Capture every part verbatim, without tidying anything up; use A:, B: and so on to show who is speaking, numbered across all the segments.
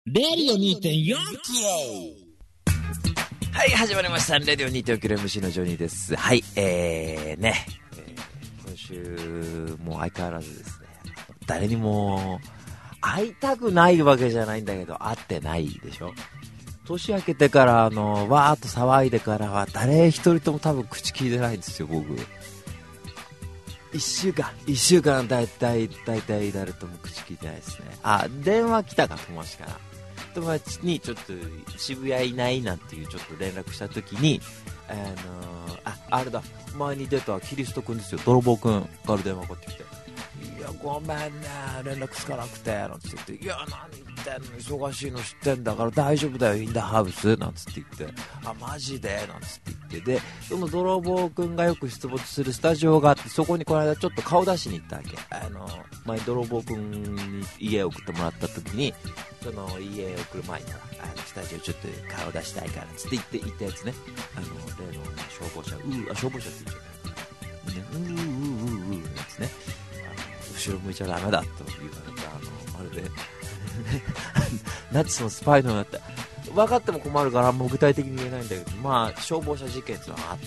A: レディオ にてんよん キロ。
B: はい、始まりました。レディオ にてんよん キロ エムシー のジョニーです。はい、えーね、えー、今週も相変わらずですね、誰にも会いたくないわけじゃないんだけど、会ってないでしょ。年明けてから、あの、わーっと騒いでからは、誰一人とも多分口聞いてないんですよ、僕。一週間、一週間だいたい、だいたい誰とも口聞いてないですね。あ、電話来たか、友達から。友達にちょっと渋谷いないなんていうちょっと連絡したときに、あのー、あ、あれだ、前に出たキリスト君ですよ、泥棒君から電話かかってきて、いやごめんね、連絡つかなくてなんつって言って、いや何言ってんの、忙しいの知ってんだから大丈夫だよ、インダーハウスなんつって言って、あマジでなんつって言って、でその泥棒君がよく出没するスタジオがあって、そこにこの間ちょっと顔出しに行ったわけ。あの前泥棒君に家を送ってもらった時に、その家を送る前にあのスタジオちょっと顔出したいからつって言って行ったやつね、あの例の消防車、うーあ消防車って言っちゃうね、うーうーうーうーやつね、後ろ向いちゃダメだと言われた、あのまるでナチスのスパイのようになって、分かっても困るからもう具体的に言えないんだけど、まあ消防車事件っていうのがあって、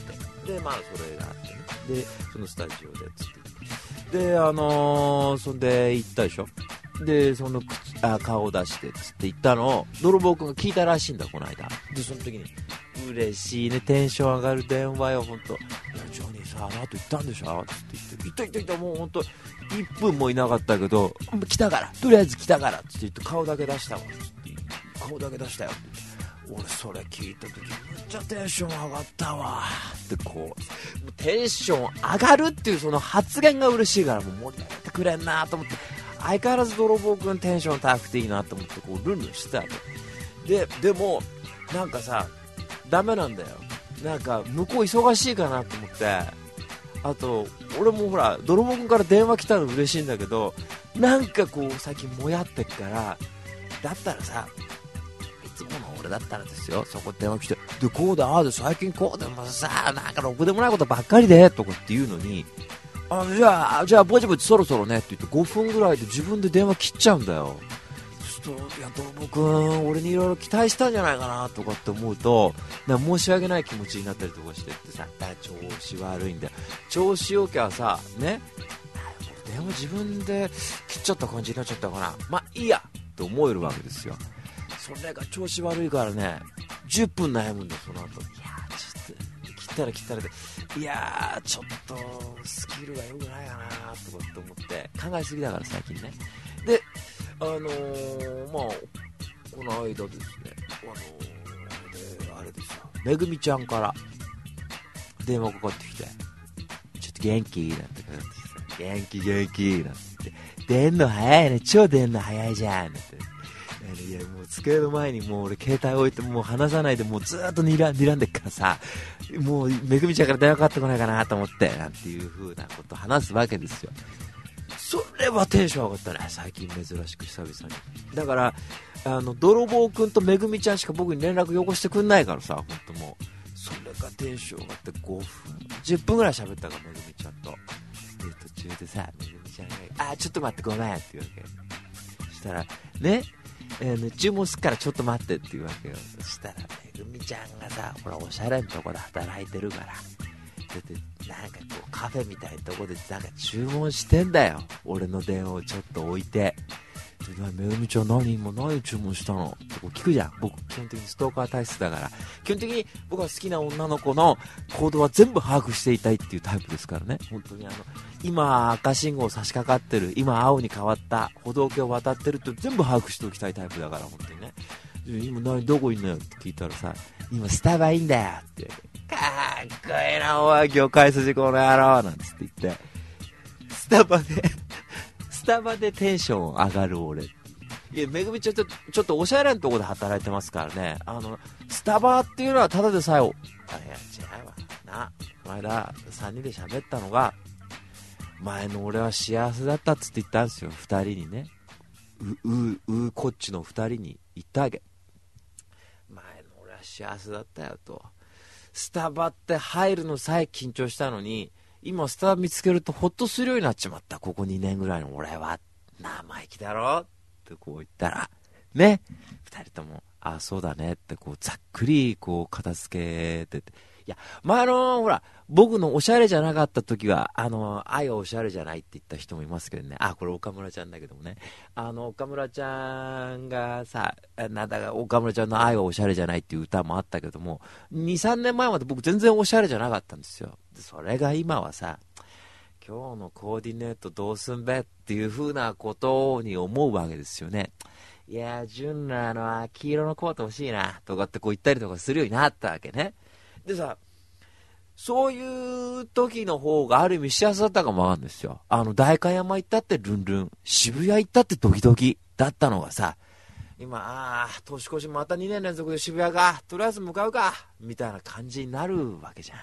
B: でまあそれがあってね、でそのスタジオでつってであのー、そんで行ったでしょ。でその口あ顔を出してつって言ったのを泥棒君が聞いたらしいんだこの間で、その時に嬉しいね、テンション上がる電話よ、ほんと。いやジョニーさ、あの後言ったんでしょつって言って、言った言った言った、もうほんといっぷんもいなかったけど、来たからとりあえず来たからつって言って、顔だけ出したわつって顔だけ出したよって、俺それ聞いた時めっちゃテンション上がったわって、こうテンション上がるっていうその発言が嬉しいから、もう盛り上げてくれんなと思って、相変わらず泥棒くんテンション高くていいなと思って、こうルンルンしてたわけで、でもなんかさダメなんだよ、なんか向こう忙しいかなと思って、あと俺もほら泥棒くんから電話来たの嬉しいんだけど、なんかこう最近もやってっから、だったらさ、いつもの俺だったらですよ、そこ電話来て、でこうだああで最近こうでもさ、なんかろくでもないことばっかりでとかって言うのに、あじゃあじゃあぼちぼちそろそろねって言ってごふんぐらいで自分で電話切っちゃうんだよ。ちょっといや泥棒くん俺にいろいろ期待したんじゃないかなとかって思うと、なんか申し訳ない気持ちになったりとかしてってさ、だ調子悪いんだよ。調子よきゃさね、電話自分で切っちゃった感じになっちゃったかな、まあいいやって思えるわけですよ。それが調子悪いからね、じゅっぷん悩むんだよその後。いやちょっと切ったら切ったらで、いやーちょっとスキルが良くないかなとかって思って考えすぎだから最近ね。であのー、まあこの間ですね、あのー、あれですよ、めぐみちゃんから電話かかってきて、ちょっと元気なんてかかってきて、元気元気なんて言って、出んの早いね、超出んの早いじゃんなんて、いやもう机の前にもう俺携帯置いてもう離さないでもうずーっと睨ん睨んでっからさ、もうめぐみちゃんから電話かかってこないかなと思ってなんていう風なことを話すわけですよ。それはテンション上がったね、最近珍しく久々に。だからあの泥棒くんとめぐみちゃんしか僕に連絡よこしてくんないからさ、ほんともうそれがテンション上がってごふんじゅっぷんぐらい喋ったから、めぐみちゃんと。で途中でさめぐみちゃんがあちょっと待ってごめんって言うわけ。そしたらね、えー、注文すっからちょっと待ってって言うわけよ。そしたらめぐみちゃんがさ、ほらおしゃれなとこで働いてるから、だってなんかこうカフェみたいなとこでなんか注文してんだよ、俺の電話をちょっと置いて。でめぐみちゃん何今何注文したのってこう聞くじゃん。僕基本的にストーカー体質だから、基本的に僕が好きな女の子の行動は全部把握していたいっていうタイプですからね。本当にあの今赤信号差し掛かってる、今青に変わった歩道橋を渡ってるって全部把握しておきたいタイプだから、本当にね。今何どこいんのよって聞いたらさ、今スタバいいんだよってかっこいいなおい魚介筋この野郎なんつって言って、スタバでスタバでテンション上がる俺。いやめぐみちゃんちょっとちょっとおしゃれなところで働いてますからね。あのスタバっていうのはただでさえ、あいや違うわな、この間さんにんで喋ったのが、前の俺は幸せだったっつって言ったんですよ、ふたりにね。うううこっちのふたりに言ったわけ。前の俺は幸せだったよと。スタバって入るのさえ緊張したのに、今スタバ見つけるとホッとするようになっちまった、ここにねんぐらいの俺は。生意気だろってこう言ったらね、二二人とも、あ、そうだねってこうざっくりこう片付けてて、いや、まあ、あのー、ほら、僕のおしゃれじゃなかった時は、あのー、愛はおしゃれじゃないって言った人もいますけどね。あ、これ岡村ちゃんだけどもね。あの、岡村ちゃんがさ、なんだか、岡村ちゃんの愛はおしゃれじゃないっていう歌もあったけども、に、さんねんまえまで僕全然おしゃれじゃなかったんですよ。それが今はさ、今日のコーディネートどうすんべっていう風なことに思うわけですよね。いや、純のあの、黄色のコート欲しいな、とかってこう言ったりとかするようになったわけね。でさ、そういう時の方がある意味幸せだったかもわかんないですよ。あの、代官山行ったってルンルン、渋谷行ったってドキドキだったのがさ、今、ああ、年越しまたにねん連続で渋谷か、とりあえず向かうか、みたいな感じになるわけじゃん。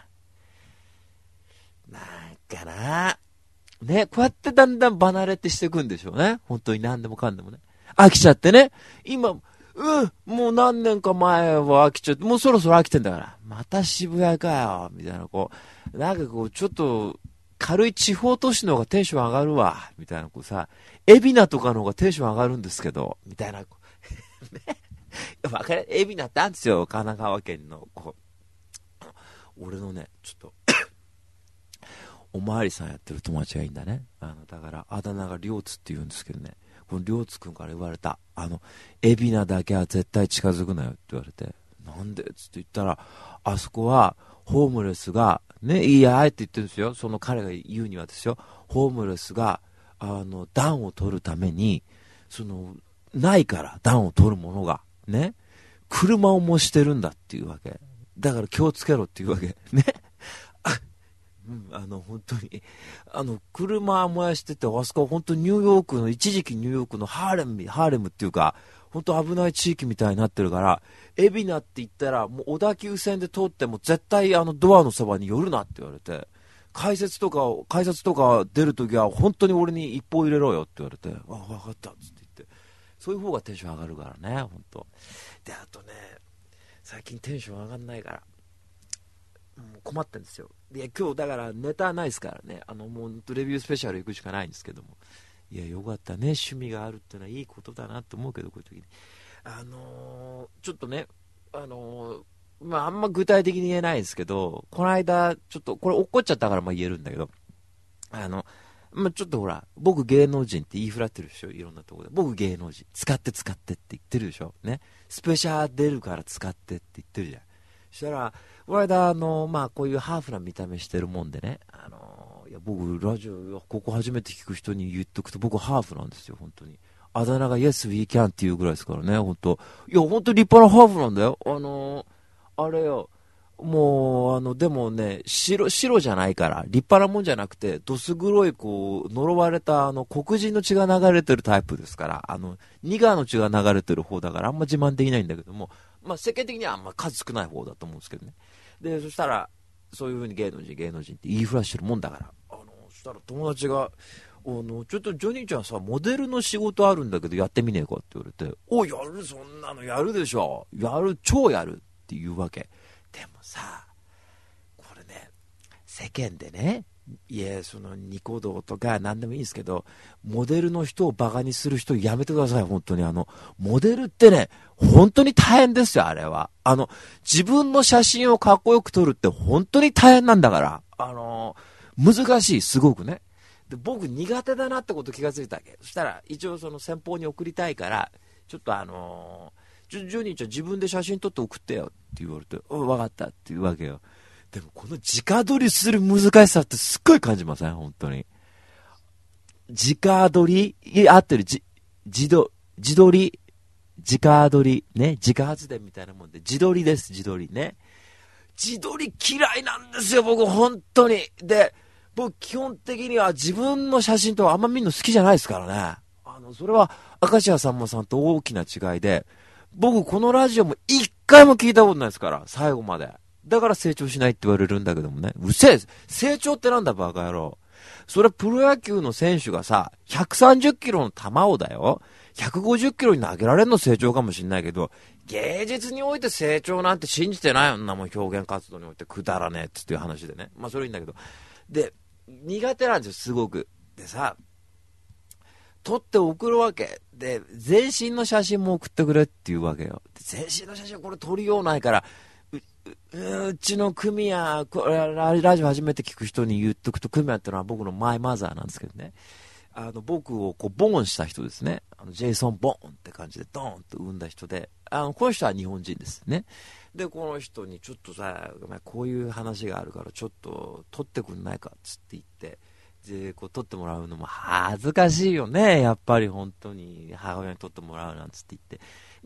B: なんかな、ね、こうやってだんだん離れてしていくんでしょうね。本当に何でもかんでもね。飽きちゃってね。今、うん、もう何年か前は飽きちゃって、もうそろそろ飽きてんだから、また渋谷かよ、みたいな、こう、なんかこう、ちょっと、軽い地方都市の方がテンション上がるわ、みたいな、こうさ、海老名とかの方がテンション上がるんですけど、みたいな、ね。わかる？海老名ってあるんですよ、神奈川県の、こう、俺のね、ちょっと、おまわりさんやってる友達がいいんだね。あの、だから、あだ名がりょうつって言うんですけどね。このりょうつくんから言われた。あの、海老名だけは絶対近づくなよって言われて。なんでつって言ったら、あそこは、ホームレスが、ね、いいや、あえて言ってるんですよ。その彼が言うにはですよ。ホームレスが、あの、暖を取るために、その、ないから暖を取るものが、ね、車を模してるんだっていうわけ。だから気をつけろっていうわけ。ね。うん、あの本当にあの車燃やしてて、あそこは本当にニューヨークの、一時期ニューヨークのハーレムハーレムっていうか、本当危ない地域みたいになってるから、海老名って言ったらもう小田急線で通っても絶対あのドアのそばに寄るなって言われて、改札とか改札とか出るときは本当に俺に一報入れろよって言われて、あ、分かったっつって言って、そういう方がテンション上がるからね、本当で。あとね、最近テンション上がんないから困ってんですよ。いや、今日だからネタないですからね、あのもうレビュースペシャル行くしかないんですけども、いや、よかったね、趣味があるってのはいいことだなって思うけど、こういう時にあのー、ちょっとね、あのー、まああんま具体的に言えないですけど、この間ちょっとこれ落っこっちゃったからまあ言えるんだけど、あのまあ、ちょっとほら、僕芸能人って言いふらってるでしょ、いろんなところで。僕芸能人使って使ってって言ってるでしょね。スペシャル出るから使ってって言ってるじゃん。そしたらこの間、あのまあこういうハーフな見た目してるもんでね、あのいや僕ラジオここ初めて聞く人に言っとくと、僕ハーフなんですよ、本当に。あだ名が Yes We Can っていうぐらいですからね、本当。いや本当立派なハーフなんだよ。あのあれよ、もうあのでもね、白白じゃないから、立派なもんじゃなくて、どす黒いこう呪われたあの黒人の血が流れてるタイプですから、あのニガーの血が流れてる方だから、あんま自慢できないんだけども、まあ、世間的にはあんま数少ない方だと思うんですけどね。でそしたらそういう風に芸能人芸能人って言いふらしてるもんだから、あのそしたら友達が、あのちょっとジョニーちゃんさ、モデルの仕事あるんだけどやってみねえかって言われて、お、やる、そんなのやるでしょ、やる、超やるっていうわけ。でもさ、これね、世間でね、いや、そのニコ動とか何でもいいんですけど、モデルの人をバカにする人やめてください、本当に。あのモデルってね、本当に大変ですよ、あれは。あの自分の写真をかっこよく撮るって本当に大変なんだから、あの難しい、すごくね。で僕苦手だなってこと気がついたわけ。そしたら一応その先方に送りたいから、ちょっとあのジョジョニーちゃん自分で写真撮って送ってよって言われて、うん、分かったって言うわけよ。でもこの直撮りする難しさってすっごい感じません？本当に。直撮り、いや、合ってる、じ、自撮、自撮り、直撮り、ね、自家発電みたいなもんで、自撮りです、自撮りね。自撮り嫌いなんですよ、僕、本当に。で、僕、基本的には自分の写真とあんま見るの好きじゃないですからね。あの、それは、明石家さんまさんと大きな違いで、僕、このラジオも一回も聞いたことないですから、最後まで。だから成長しないって言われるんだけどもね。うるせえ、成長ってなんだバカ野郎。それプロ野球の選手がさ、ひゃくさんじゅっキロの球をだよ、ひゃくごじゅっキロに投げられるの成長かもしんないけど、芸術において成長なんて信じてないよ、んなもん。表現活動においてくだらねえっていう話でね。まあそれいいんだけど。で、苦手なんですよ、すごく。でさ、 撮って送るわけで、全身の写真も送ってくれっていうわけよ。全身の写真これ撮りようないから、う, う, うちの組やこれラジオ初めて聞く人に言っとくと、組やってのは僕のマイマザーなんですけどね、あの僕をこうボーンした人ですね。あのジェイソン・ボーンって感じでドーンと産んだ人で、あのこの人は日本人ですね。でこの人にちょっとさ、こういう話があるからちょっと撮ってくんないかっつって言って、でこう撮ってもらうのも恥ずかしいよね、やっぱり本当に母親に撮ってもらうなんつって言って、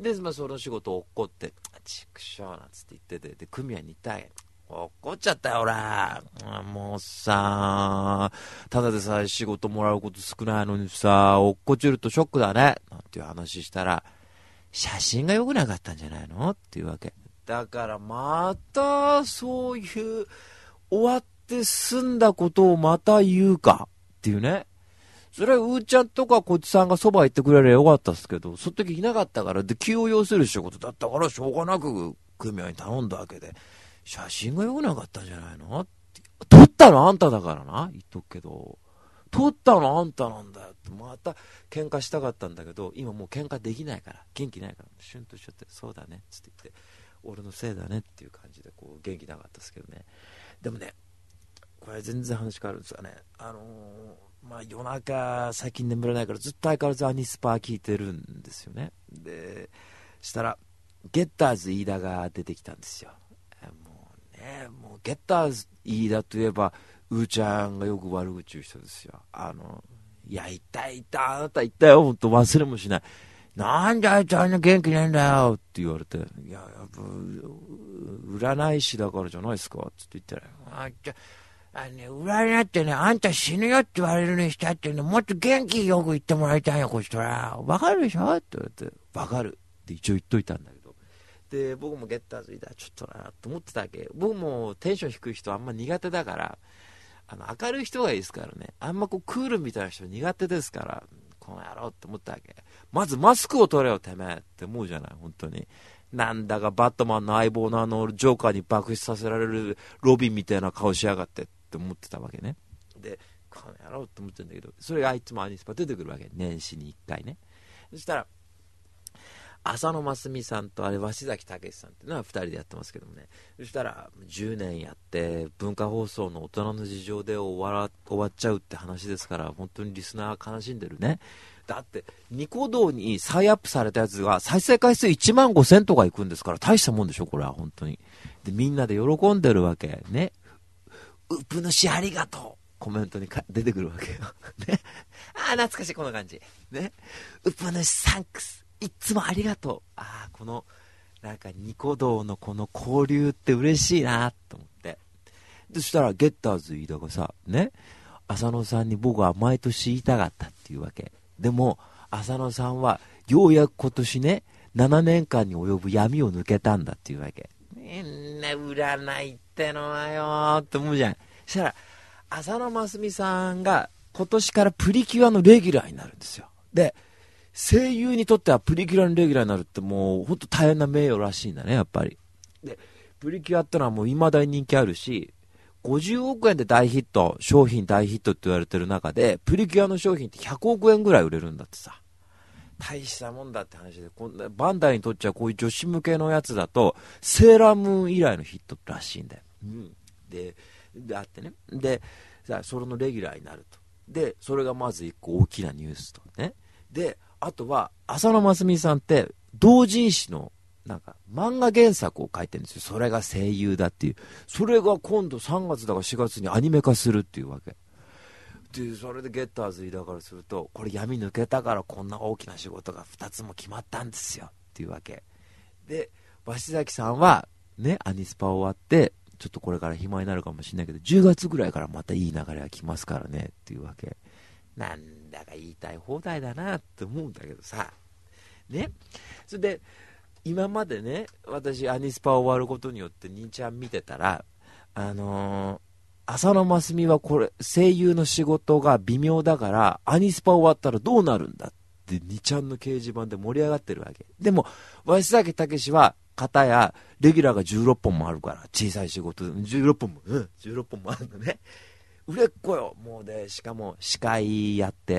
B: で、まあ、その仕事を怒ってちくしょうなんつって言ってて、で組合に行ったわけ。怒っちゃったよ俺、もうさ、ただでさえ仕事もらうこと少ないのにさ、落っこちるとショックだねなんていう話したら、写真が良くなかったんじゃないのっていうわけだから、またそういう終わって済んだことをまた言うかっていうね。それはうーちゃんとかこっちさんがそば行ってくれればよかったっすけど、その時いなかったから、で急を要する仕事だったからしょうがなく組合に頼んだわけで、写真が良くなかったんじゃないのって、撮ったのあんただからな、言っとくけど、撮ったのあんたなんだよって、また喧嘩したかったんだけど、今もう喧嘩できないから、元気ないから、シュンとしちゃって、そうだねっつって言って、俺のせいだねっていう感じでこう元気なかったですけどね。でもね、これ全然話変わるんですよね。あのー、まあ夜中最近眠れないからずっと相変わらずアニスパー聞いてるんですよね。でしたらゲッターズ飯田が出てきたんですよ。もうね、もうゲッターズ飯田といえばうーちゃんがよく悪口言う人ですよ。あのいやいたいたあなたいたよ、ほんと忘れもしない。なんであいつあんな元気ないんだよって言われて、いややっぱ占い師だからじゃないですかって言ったら、あじゃあのね、占いってね、あんた死ぬよって言われるにしたってね、もっと元気よく言ってもらいたいよこっちとら、わかるでしょって言われて、わかるって一応言っといたんだけど、で僕もゲッターズいたらちょっとなと思ってたわけ。僕もテンション低い人あんま苦手だから、あの明るい人がいいですからね、あんまこうクールみたいな人苦手ですから、この野郎って思ったわけ。まずマスクを取れよてめえって思うじゃない、本当に。なんだかバットマンの相棒のあのジョーカーに爆死させられるロビンみたいな顔しやがってって思ってたわけね。でこの野郎って思ってるんだけど、それがあいつもアニスパ出てくるわけ、年始にいっかいね。そしたら浅野真澄さんとあれ鷲崎武さんっていうのはふたりでやってますけどもね。そしたらじゅうねんやって文化放送の大人の事情で終わら終わっちゃうって話ですから、本当にリスナー悲しんでるね。だってニコ動に再アップされたやつが再生回数いちまんごせんとかいくんですから、大したもんでしょこれは本当に。でみんなで喜んでるわけね。うぷ主ありがとうコメントにか出てくるわけよね。ああ懐かしいこの感じね。うぷ主サンクスいつもありがとう。ああこのなんかニコ動のこの交流って嬉しいなと思って、でそしたらゲッターズ飯田がさね、浅野さんに僕は毎年言いたかったっていうわけで、も浅野さんはようやく今年ねななねんかんに及ぶ闇を抜けたんだっていうわけ。みんな占いってのはよーって思うじゃん。そしたら浅野真澄さんが今年からプリキュアのレギュラーになるんですよ。で声優にとってはプリキュアのレギュラーになるってもうほんと大変な名誉らしいんだねやっぱり。でプリキュアってのはもう未だに人気あるし、ごじゅうおくえんで大ヒット商品大ヒットって言われてる中でプリキュアの商品ってひゃくおくえんぐらい売れるんだってさ、大したもんだって話で、こんなバンダイにとっちゃこういう女子向けのやつだとセーラームーン以来のヒットらしいんだよ、うん、でであってね、でさそれのレギュラーになると。でそれがまず一個大きなニュースとね。であとは浅野真澄さんって同人誌のなんか漫画原作を書いてるんですよ。それが声優だっていう。それが今度さんがつだかしがつにアニメ化するっていうわけで、それでゲッターズ飯田からするとこれ闇抜けたからこんな大きな仕事がふたつも決まったんですよっていうわけで、鷲崎さんはねアニスパ終わってちょっとこれから暇になるかもしれないけどじゅうがつぐらいからまたいい流れが来ますからねっていうわけ。なんだか言いたい放題だなって思うんだけどさね。それで今までね私アニスパ終わることによって兄ちゃん見てたら、あのー、浅野真澄はこれ声優の仕事が微妙だからアニスパ終わったらどうなるんだってにちゃんの掲示板で盛り上がってるわけでも鷲崎武は片やレギュラーがじゅうろっぽんもあるから小さい仕事じゅうろっぽんも、うん、じゅうろっぽんもあるのね。売れっ子よもうで、しかも司会やって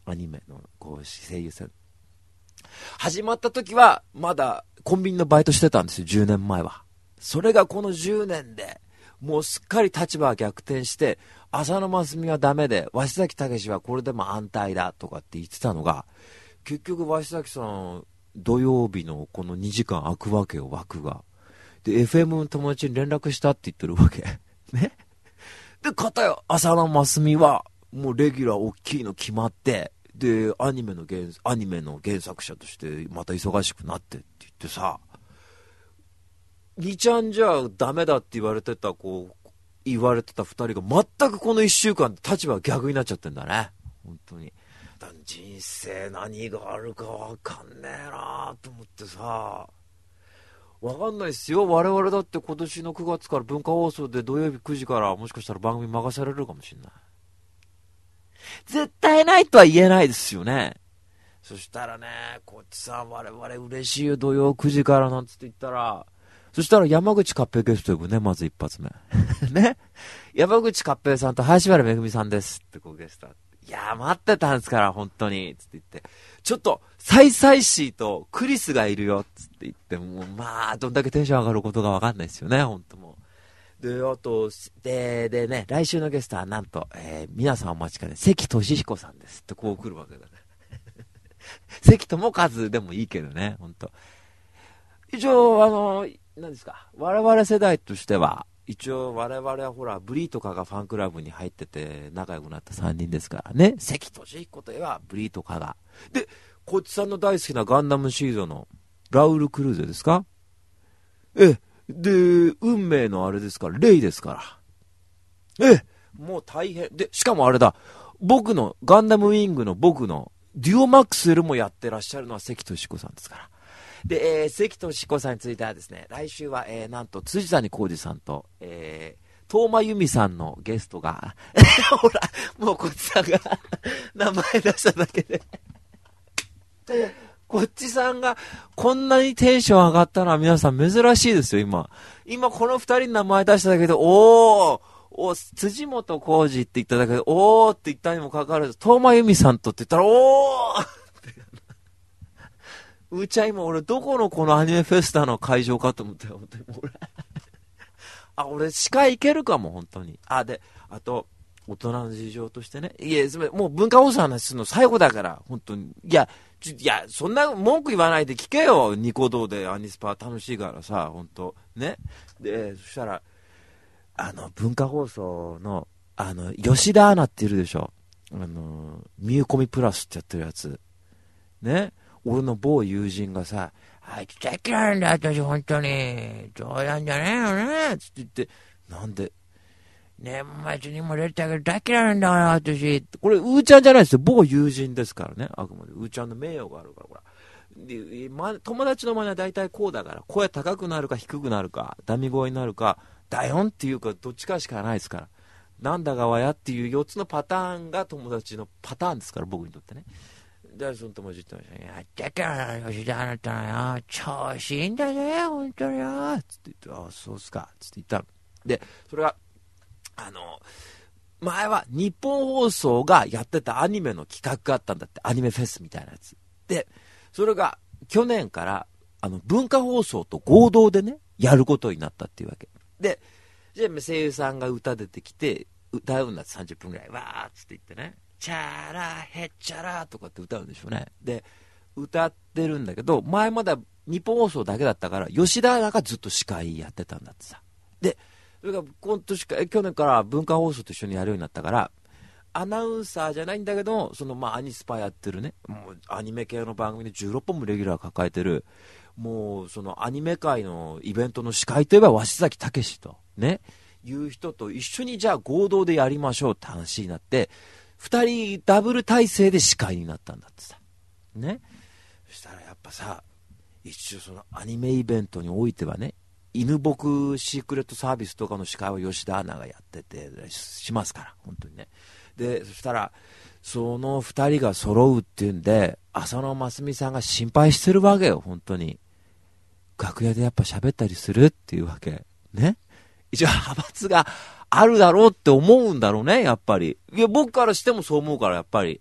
B: アニメのこう声優さん。始まった時はまだコンビニのバイトしてたんですよ、じゅうねんまえは。それがこのじゅうねんでもうすっかり立場が逆転して、浅野真澄はダメで鷲崎武はこれでも安泰だとかって言ってたのが、結局鷲崎さん土曜日のこのにじかん空くわけよ、枠が。で エフエム の友達に連絡したって言ってるわけね。で片や浅野真澄はもうレギュラー大きいの決まって、でアニメの原アニメの原作者としてまた忙しくなってって言ってさ、にちゃんじゃダメだって言われてたこう言われてたふたりが全くこのいっしゅうかんで立場が逆になっちゃってんだね、本当に。だ人生何があるか分かんねえなと思ってさ、分かんないっすよ。我々だって今年のくがつから文化放送で土曜日くじからもしかしたら番組任されるかもしれない。絶対ないとは言えないですよね。そしたらね、こっちさん我々嬉しいよ、土曜くじからなんつって言ったら、そしたら山口勝平ゲスト呼ぶね、まず一発目ね、山口勝平さんと林原めぐみさんですってこうゲスト、いやー待ってたんですから本当につって言って、ちょっとサイサイシーとクリスがいるよつって言って、もうまあどんだけテンション上がることが分かんないですよね、本当もう。であとででね、来週のゲストはなんと、えー、皆さんお待ちかね、関俊彦さんですってこう来るわけだね関智和でもいいけどね、本当。一応あの何ですか、我々世代としては一応我々はほらブリーとかがファンクラブに入ってて仲良くなったさんにんですからね。関俊彦といえばブリーとかがで、こっちさんの大好きなガンダムシードのラウル・クルーゼですか、えで運命のあれですからレイですから、えもう大変で、しかもあれだ、僕のガンダムウィングの僕のデュオマックスよりもやってらっしゃるのは関俊彦さんですから。で、えー、関俊彦さんについてはですね、来週は、えー、なんと辻谷浩二さんと、えー、東間由美さんのゲストがほらもうこっちさんが名前出しただけでこっちさんがこんなにテンション上がったのは皆さん珍しいですよ。今今この二人の名前出しただけで、おーお辻本浩二って言っただけでおーって言ったにもかかわらず、東間由美さんとって言ったらおーうーちゃん今俺どこのこのアニメフェスタの会場かと思ったよ、本当に俺あ、俺司会いけるかも本当に。あ、であと大人の事情としてね、いやもう文化放送の話するの最後だから本当に、いやちいやそんな文句言わないで聞けよ、ニコ動でアニスパ楽しいからさ本当ね。でそしたらあの文化放送のあの吉田アナっているでしょ、あのミューコミプラスってやってるやつね。俺の某友人がさ、あいつ大嫌いなんだ私本当に冗談じゃねえよねつって言って、なんで年末にも出たけど大嫌いなんだから私、これうーちゃんじゃないですよ、某友人ですからね、あくまでうーちゃんの名誉があるから、ほらで、ま、友達の真似は大体こうだから、声高くなるか低くなるかダミ声になるかだよんっていうかどっちかしかないですから、なんだかわやっていうよっつのパターンが友達のパターンですから、僕にとってね。でその友達言ってましたね、やったから吉田あなたはよ調子いいんだね本当によつって言って、あそうっすかつって言ったので、それがあの前は日本放送がやってたアニメの企画があったんだって、アニメフェスみたいなやつで、それが去年からあの文化放送と合同でねやることになったっていうわけで、じゃあ声優さんが歌出てきて歌うんだってさんじゅっぷんぐらいわーっつって言ってね、チャラヘッチャラとかって歌うんでしょうね。で歌ってるんだけど、前まだ日本放送だけだったから吉田アナがずっと司会やってたんだってさ。でそれが今年か去年から文化放送と一緒にやるようになったから、アナウンサーじゃないんだけどそのまあアニスパやってるね、もうアニメ系の番組でじゅうろっぽんもレギュラー抱えてる、もうそのアニメ界のイベントの司会といえば鷲崎武とねいう人と一緒にじゃあ合同でやりましょうって話になって、ふたりダブル体制で司会になったんだってさね。そしたらやっぱさ、一応そのアニメイベントにおいてはね、犬僕シークレットサービスとかの司会を吉田アナがやっててしますから本当にね。でそしたらそのふたりが揃うっていうんで、浅野真澄さんが心配してるわけよ本当に。楽屋でやっぱ喋ったりするっていうわけね。一応派閥があるだろうって思うんだろうねやっぱり。いや僕からしてもそう思うから、やっぱり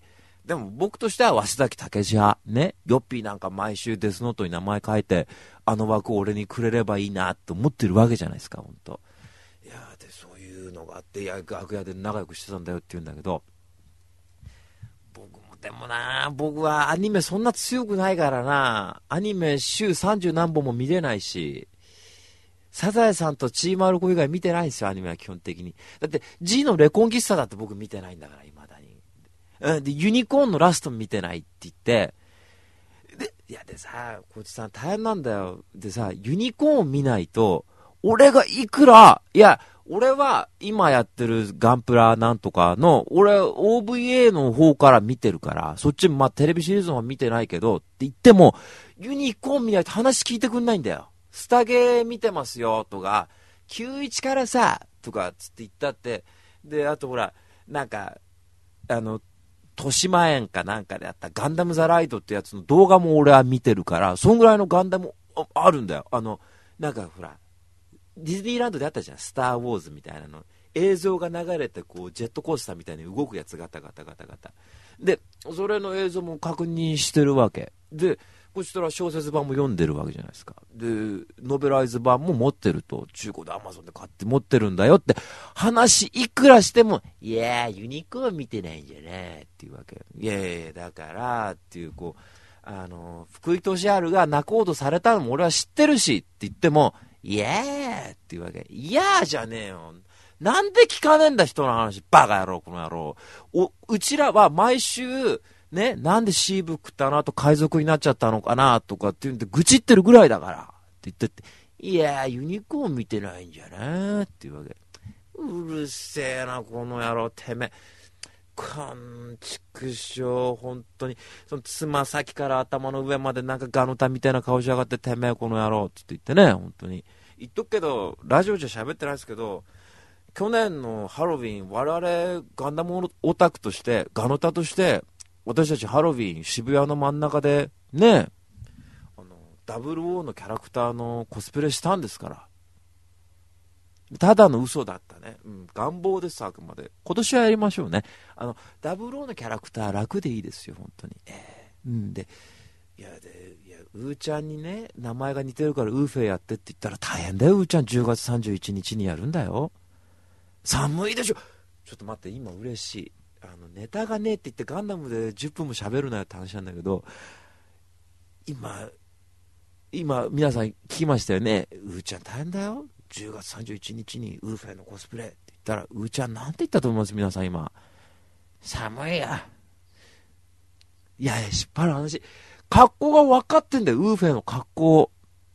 B: でも僕としては鷲崎武史派ね、ヨッピーなんか毎週デスノートに名前書いてあの枠を俺にくれればいいなと思ってるわけじゃないですか。本当いやでそういうのがあって、いや楽屋で仲良くしてたんだよって言うんだけど、僕もでもな、僕はアニメそんな強くないからな、アニメ週さんじゅう何本も見れないし、サザエさんとチーマルコ以外見てないんですよ、アニメは基本的に。だって G のレコンギスタだって僕見てないんだから、未だに。うん、でユニコーンのラスト見てないって言って、でいやでさ、こいつさん大変なんだよ。でさ、ユニコーン見ないと俺がいくら、いや俺は今やってるガンプラなんとかの俺 オーブイエー の方から見てるから、そっちもまあテレビシリーズは見てないけどって言っても、ユニコーン見ないと話聞いてくんないんだよ。スタゲー見てますよとかきゅうじゅういちからさとかつって言ったって、であとほらなんかあの豊島園かなんかであったガンダムザライドってやつの動画も俺は見てるから、そんぐらいのガンダム あ, あるんだよ。あのなんかほらディズニーランドであったじゃん、スターウォーズみたいなの、映像が流れてこうジェットコースターみたいに動くやつガタガタガタガタで、それの映像も確認してるわけで、こちら小説版も読んでるわけじゃないですか。でノベライズ版も持ってると、中古でアマゾンで買って持ってるんだよって話いくらしても、いやーユニコーン見てないんじゃねっていうわけ。いやいやだからっていう、こうあの福井俊治が仲人されたのも俺は知ってるしって言っても、いやーっていうわけ。いやーじゃねえよ、なんで聞かねえんだ人の話、バカ野郎この野郎。おうちらは毎週ね、なんでシーブックってあの後海賊になっちゃったのかなとかって言うんで愚痴ってるぐらいだからって言ってって、いやーユニコーン見てないんじゃねっていうわけ。うるせえなこの野郎てめえ、こんちくしょう、本当にそのつま先から頭の上までなんかガノタみたいな顔しやがって、てめえこの野郎って言ってね、本当に言っとくけどラジオじゃ喋ってないですけど、去年のハロウィン我々ガンダムオタクとしてガノタとして私たちハロウィン渋谷の真ん中でね、あのダブルオーのキャラクターのコスプレしたんですから。ただの嘘だったね、うん、願望です、あくまで。今年はやりましょうね。あのダブルオーのキャラクター楽でいいですよ本当に、えー、うんでいやでいやウーちゃんにね名前が似てるからウーフェやってって言ったら大変だよ。ウーちゃんじゅうがつさんじゅういちにちにやるんだよ。寒いでしょ。ちょっと待って、今嬉しい、あのネタがねえって言ってガンダムでじゅっぷんも喋るなよって話なんだけど、今今皆さん聞きましたよね。うーちゃん大変だよ、じゅうがつさんじゅういちにちにウーフェのコスプレって言ったらうーちゃんなんて言ったと思います？皆さん今、寒いや。いやいや失敗の話、格好が分かってんだよ。ウーフェの格好、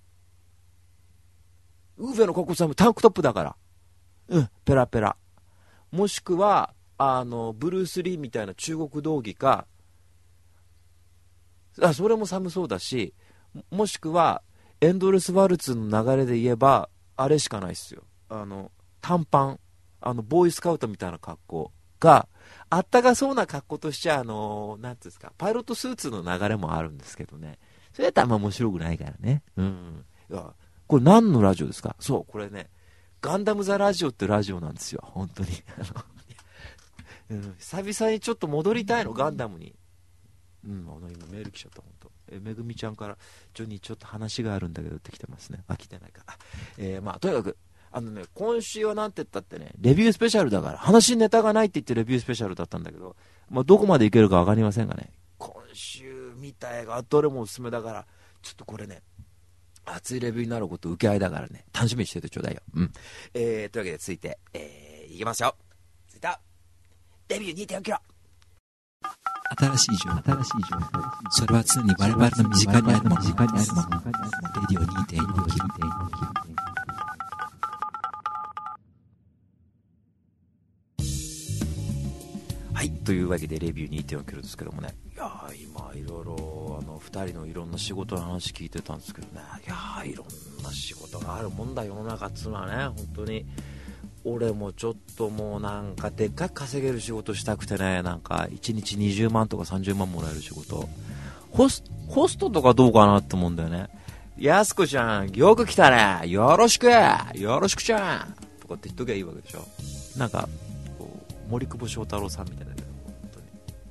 B: ウーフェの格好さ、タンクトップだから、うんペラペラ、もしくはあのブルース・リーみたいな中国道着か、あそれも寒そうだし、もしくはエンドレスワルツの流れで言えばあれしかないっすよ、あの短パン、あのボーイスカウトみたいな格好があったかそうな格好としては、あのなんていうんですか、パイロットスーツの流れもあるんですけどね、それやったらあんま面白くないからね。うん、いやこれ何のラジオですか？そうこれねガンダムザラジオってラジオなんですよ本当にうん、久々にちょっと戻りたいのガンダムに。うん、あの今メール来ちゃった本当。えめぐみちゃんからジョニーちょっと話があるんだけどって来てますね。あ来てないか。えー、まあとにかくあのね今週はなんて言ったってねレビュースペシャルだから、話ネタがないって言ってレビュースペシャルだったんだけど、まあどこまでいけるか分かりませんがね、今週見た映画どれもおすすめだから、ちょっとこれね熱いレビューになること受け合いだからね楽しみにしててちょうだいよ。うん。えー、というわけで続いて、えー、いきますよ。続いてはデビュー にてんよんキロ。
A: 新しい情報、新しい情報。それは常に我々の身近にあるもの。身近にあるもの。レディオ にてんよんキロ。
B: はい、というわけでレビュー にてんよんキロですけどもね、いやー今いろいろあのふたりのいろんな仕事の話聞いてたんですけどね、いやーいろんな仕事があるもんだ世の中っつうのはね、本当に俺もちょっともうなんかでっかく稼げる仕事したくてね、なんかいちにちにじゅうまんとかさんじゅうまんもらえる仕事、ホス、ホストとかどうかなって思うんだよね。やすこちゃんよく来たね、よろしくよろしくちゃんとかって言っときゃいいわけでしょ。なんかこう森久保祥太郎さんみたいな、本当に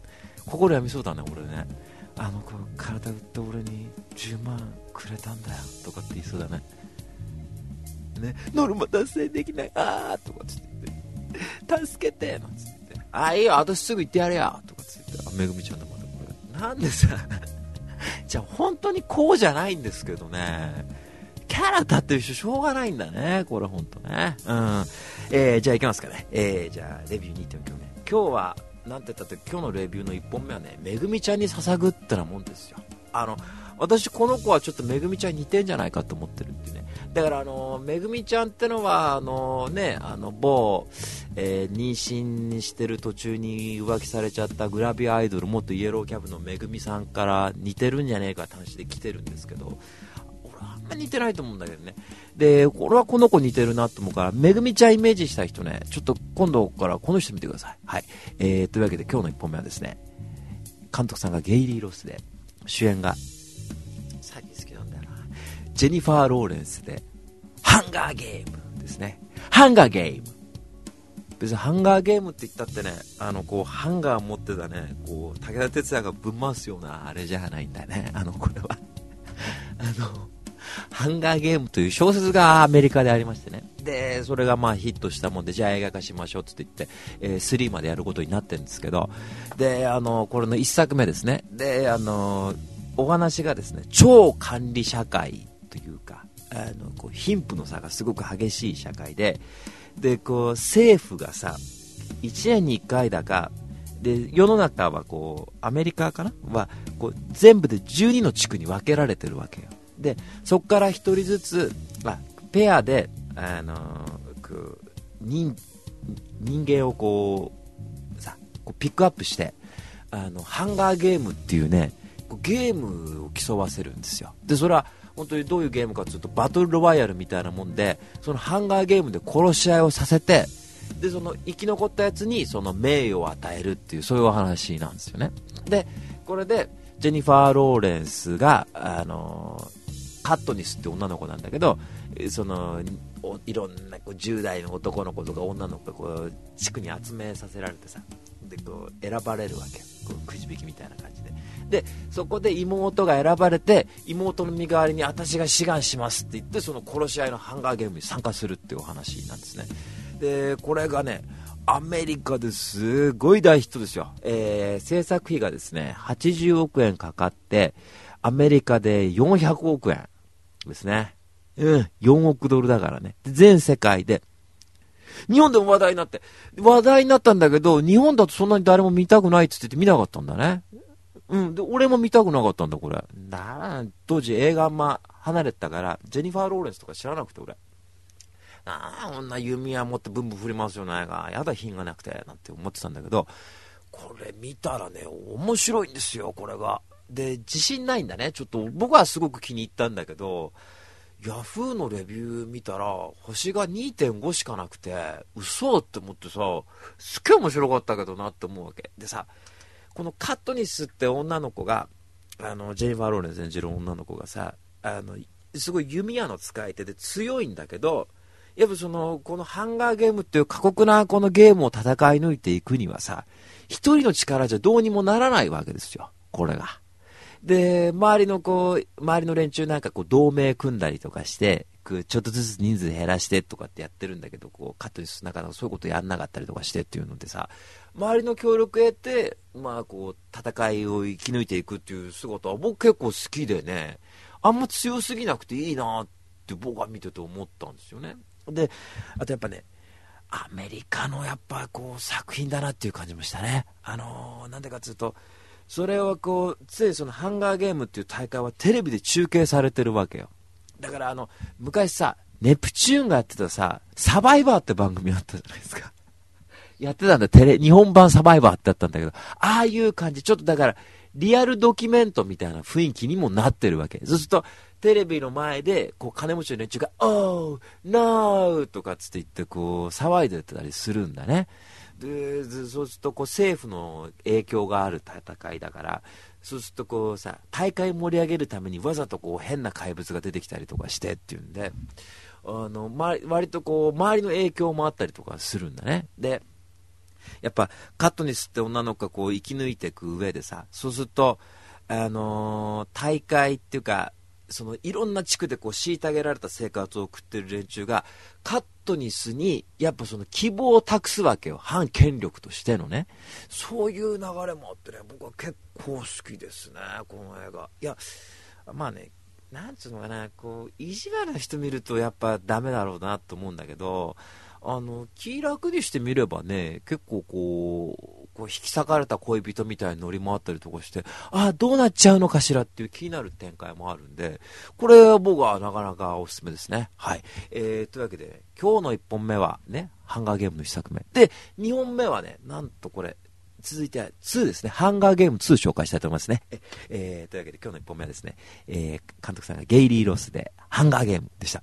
B: 心病みそうだね俺ね。あの子体売って俺にじゅうまんくれたんだよとかって言いそうだね。ね、ノルマ達成できない、あーとかつって助けてなんつって、あいいよ私すぐ行ってやれよとかつって、あめぐみちゃんだまだこれなんでさじゃあ本当にこうじゃないんですけどね、キャラ立ってる人しょうがないんだねこれ本当ね。うん、えー、じゃあいきますかね。えー、じゃあレビューに行ってみようね。今日はなんて言ったって今日のレビューのいっぽんめはね、めぐみちゃんに捧ぐってなもんですよ。あの私この子はちょっとめぐみちゃんに似てんじゃないかと思ってるっていうね。だからあのめぐみちゃんってのはあのね、あの某、えー、妊娠してる途中に浮気されちゃったグラビアアイドル元イエローキャブのめぐみさんから似てるんじゃねえかって話で来てるんですけど、俺あんま似てないと思うんだけどね。で俺はこの子似てるなと思うから、めぐみちゃんイメージした人ね、ちょっと今度からこの人見てください。はい、えー、というわけで今日のいっぽんめはですね、監督さんがゲイリー・ロスで主演が最近好きなんだよな、ジェニファー・ローレンスでハンガーゲームですね。ハンガーゲーム、別にハンガーゲームって言ったってね、あのこうハンガー持ってたね、こう武田鉄矢がぶん回すようなあれじゃないんだね。あのこれはあのハンガーゲームという小説がアメリカでありましてね、でそれがまあヒットしたもんで、じゃあ映画化しましょうって言って、えー、スリーまでやることになってるんですけど、であのこれのいっさくめですね。であのお話がですね、超管理社会というか、あのこう貧富の差がすごく激しい社会で、でこう政府がさいちねんにいっかいだかで、世の中はこうアメリカかなはこう全部でじゅうにの地区に分けられてるわけよ。でそこからひとりずつ、あ、ペアで、あのー、人, 人間をこうさこうピックアップして、あのハンガーゲームっていうね、ゲームを競わせるんですよ。でそれは本当にどういうゲームかというと、バトルロワイヤルみたいなもんで、そのハンガーゲームで殺し合いをさせて、でその生き残ったやつにその名誉を与えるっていう、そういうお話なんですよね。でこれでジェニファー・ローレンスが、あのーカットニスって女の子なんだけど、そのいろんなこうじゅう代の男の子とか女の子がこう地区に集めさせられてさ、でこう選ばれるわけよ、こうくじ引きみたいな感じで。でそこで妹が選ばれて、妹の身代わりに私が志願しますって言って、その殺し合いのハンガーゲームに参加するっていうお話なんですね。でこれがねアメリカですごい大ヒットですよ。えー、制作費がですねはちじゅうおくえんかかって、アメリカでよんひゃくおくえんですね。うん、よんおくドルだからね。全世界で。日本でも話題になって、話題になったんだけど、日本だとそんなに誰も見たくないって言って見なかったんだね。うん、で、俺も見たくなかったんだ、これ。なあ、当時映画あんま離れてたから、ジェニファー・ローレンスとか知らなくて、俺。ああ、こんな弓矢持ってブンブン振りますよねが、やだ、品がなくて、なんて思ってたんだけど、これ見たらね、面白いんですよ、これが。で自信ないんだね。ちょっと僕はすごく気に入ったんだけど、ヤフーのレビュー見たら星が にてんご しかなくて、嘘って思ってさ、すっげえ面白かったけどなって思うわけでさ、このカットニスって女の子が、あのジェニファー・ローレンス演じる女の子がさ、あのすごい弓矢の使い手で強いんだけど、やっぱそのこのハンガーゲームっていう過酷なこのゲームを戦い抜いていくにはさ、一人の力じゃどうにもならないわけですよ、これが。で周りのこう周りの連中なんかこう同盟組んだりとかして、ちょっとずつ人数減らしてとかってやってるんだけど、こうカットにする中でそういうことやんなかったりとかしてっていうのでさ、周りの協力得て、まあこう戦いを生き抜いていくっていう姿は僕結構好きでね、あんま強すぎなくていいなって僕は見てて思ったんですよね。であとやっぱね、アメリカのやっぱこう作品だなっていう感じもしたね。あのー、なんでかっていうと、それはこうついそのハンガーゲームっていう大会はテレビで中継されてるわけよ。だからあの昔さネプチューンがやってたさサバイバーって番組あったじゃないですか。やってたんだ、テレ日本版サバイバーってあったんだけど、ああいう感じ、ちょっとだからリアルドキュメントみたいな雰囲気にもなってるわけ。そうするとテレビの前でこう金持ちの連中がOh No とかつって言ってこう騒いでたりするんだね。でそうするとこう政府の影響がある戦いだから、そうするとこうさ大会盛り上げるためにわざとこう変な怪物が出てきたりとかしてっていうんで、あの、ま、割とこう周りの影響もあったりとかするんだね。でやっぱカットニスって女の子がこう生き抜いていく上でさ、そうすると、あのー、大会っていうか、そのいろんな地区でこう虐げられた生活を送ってる連中がカットニスにやっぱその希望を託すわけよ、反権力としてのね。そういう流れもあってね、僕は結構好きですね、この映画。いや、まあね、なんつうのかな、こう意地悪な人見るとやっぱダメだろうなと思うんだけど、あの気楽にしてみればね、結構こう、こう引き裂かれた恋人みたいに乗り回ったりとかして、ああどうなっちゃうのかしらっていう気になる展開もあるんで、これは僕はなかなかおすすめですね。はい、えー、というわけで今日のいっぽんめはね、ハンガーゲームのいっさくめで、にほんめはね、なんとこれ続いてはにですね、ハンガーゲームに紹介したいと思いますね。え、えー、というわけで今日のいっぽんめはですね、えー、監督さんがゲイリー・ロスでハンガーゲームでした。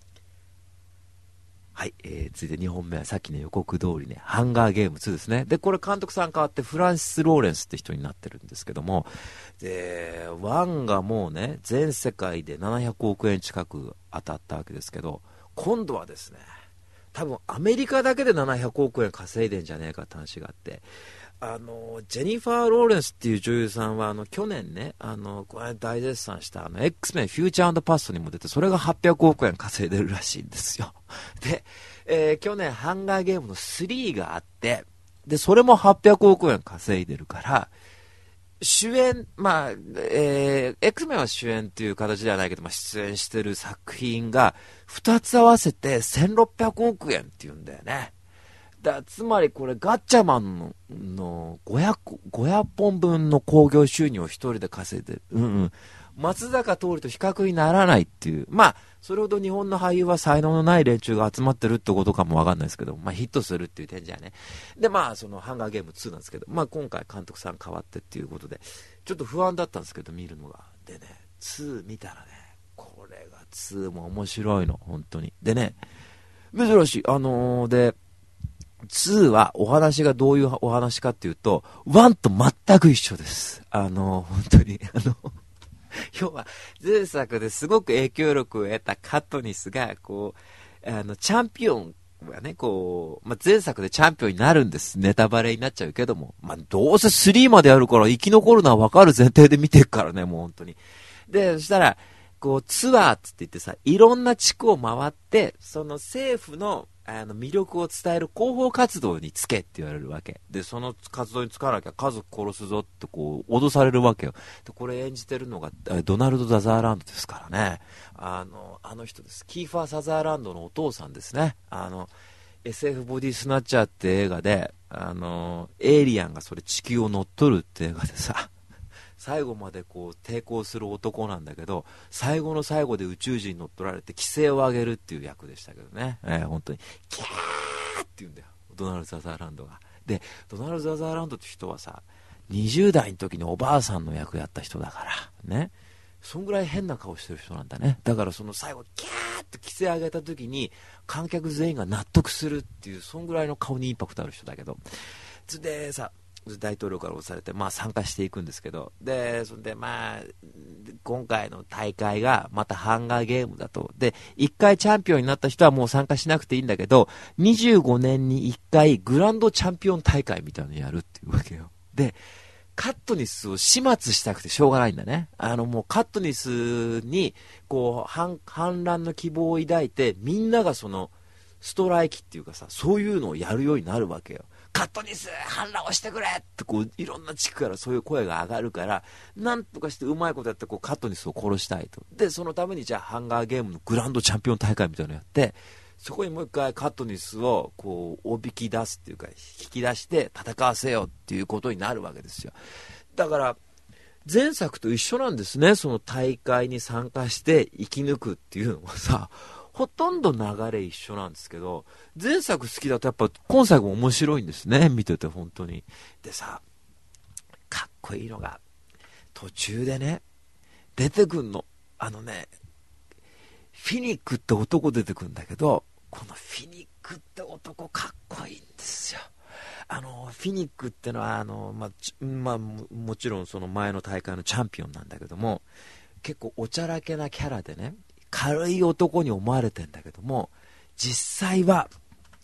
B: はい、えー、続いてにほんめはさっきの予告通りね、ハンガーゲームツーですね。で、これ監督さん変わってフランシス・ローレンスって人になってるんですけども、で、ワンがもうね、全世界でななひゃくおくえん近く当たったわけですけど、今度はですね、多分アメリカだけでななひゃくおくえん稼いでんじゃねえかって話があって、あのジェニファー・ローレンスっていう女優さんはあの去年ね、あのこれ大絶賛したあの X メンフューチャー&パストにも出て、それがはっぴゃくおくえん稼いでるらしいんですよ。で、えー、去年ハンガーゲームのスリーがあって、でそれもはっぴゃくおくえん稼いでるから、主演、まあ、えー、X メンは主演っていう形ではないけど、まあ、出演してる作品がふたつ合わせてせんろっぴゃくおくえんっていうんだよね。だつまりこれガッチャマン の, のごひゃく、ごひゃっぽんぶんの興行収入を一人で稼いでる、うんうん、松坂桃李と比較にならないっていう、まあそれほど日本の俳優は才能のない連中が集まってるってことかもわかんないですけど、まあヒットするっていう点じゃね。でまあそのハンガーゲームツーなんですけど、まあ今回監督さん変わってっていうことでちょっと不安だったんですけど、見るのが。でね、ツー見たらね、これがツーも面白いの本当に。でね、珍しい、あのー、でツーはお話がどういうお話かっていうと、ワンと全く一緒です。あの本当にあの要は前作ですごく影響力を得たカトニスがこうあのチャンピオンがね、こう、まあ、前作でチャンピオンになるんです。ネタバレになっちゃうけども、まあ、どうせスリーまでやるから生き残るのは分かる前提で見ていくからね、もう本当に。でそしたらこうツアーっつって言ってさ、いろんな地区を回ってその政府のあの魅力を伝える広報活動につけって言われるわけで、その活動につかなきゃ家族殺すぞってこう脅されるわけよ。でこれ演じてるのがドナルド・ザザーランドですからね。あのあの人です。キーファー・サザーランドのお父さんですね。あの エスエフ ボディスナッチャーって映画で、あのエイリアンがそれ地球を乗っ取るって映画でさ、最後までこう抵抗する男なんだけど、最後の最後で宇宙人に乗っ取られて規制を上げるっていう役でしたけどね、えー、本当にキャーって言うんだよ、ドナルド・ザザーランドが。でドナルド・ザザーランドって人はさ、にじゅうだいの時におばあさんの役やった人だからね、そんぐらい変な顔してる人なんだね。だからその最後キャーって規制上げた時に観客全員が納得するっていう、そんぐらいの顔にインパクトある人だけど、でさ大統領から押されて、まあ、参加していくんですけど、でそれで、まあ、今回の大会がまたハンガーゲームだと。でいっかいチャンピオンになった人はもう参加しなくていいんだけど、にじゅうごねんにいっかいグランドチャンピオン大会みたいなのやるっていうわけよ。でカットニスを始末したくてしょうがないんだね。あのもうカットニスにこう 反, 反乱の希望を抱いて、みんながそのストライキっていうかさ、そういうのをやるようになるわけよ。カットニス反乱をしてくれってこういろんな地区からそういう声が上がるから、なんとかしてうまいことやってこうカットニスを殺したいと。でそのためにじゃあハンガーゲームのグランドチャンピオン大会みたいなのやって、そこにもう一回カットニスをこうおびき出すっていうか引き出して戦わせようっていうことになるわけですよ。だから前作と一緒なんですね。その大会に参加して生き抜くっていうのはさ、ほとんど流れ一緒なんですけど、前作好きだとやっぱ今作も面白いんですね、見てて本当に。でさ、かっこいいのが途中でね出てくんの、あのねフィニックって男出てくるんだけど、このフィニックって男かっこいいんですよ。あのフィニックってのはあの、まあまあ、もちろんその前の大会のチャンピオンなんだけども、結構おちゃらけなキャラでね、軽い男に思われてんだけども、実際は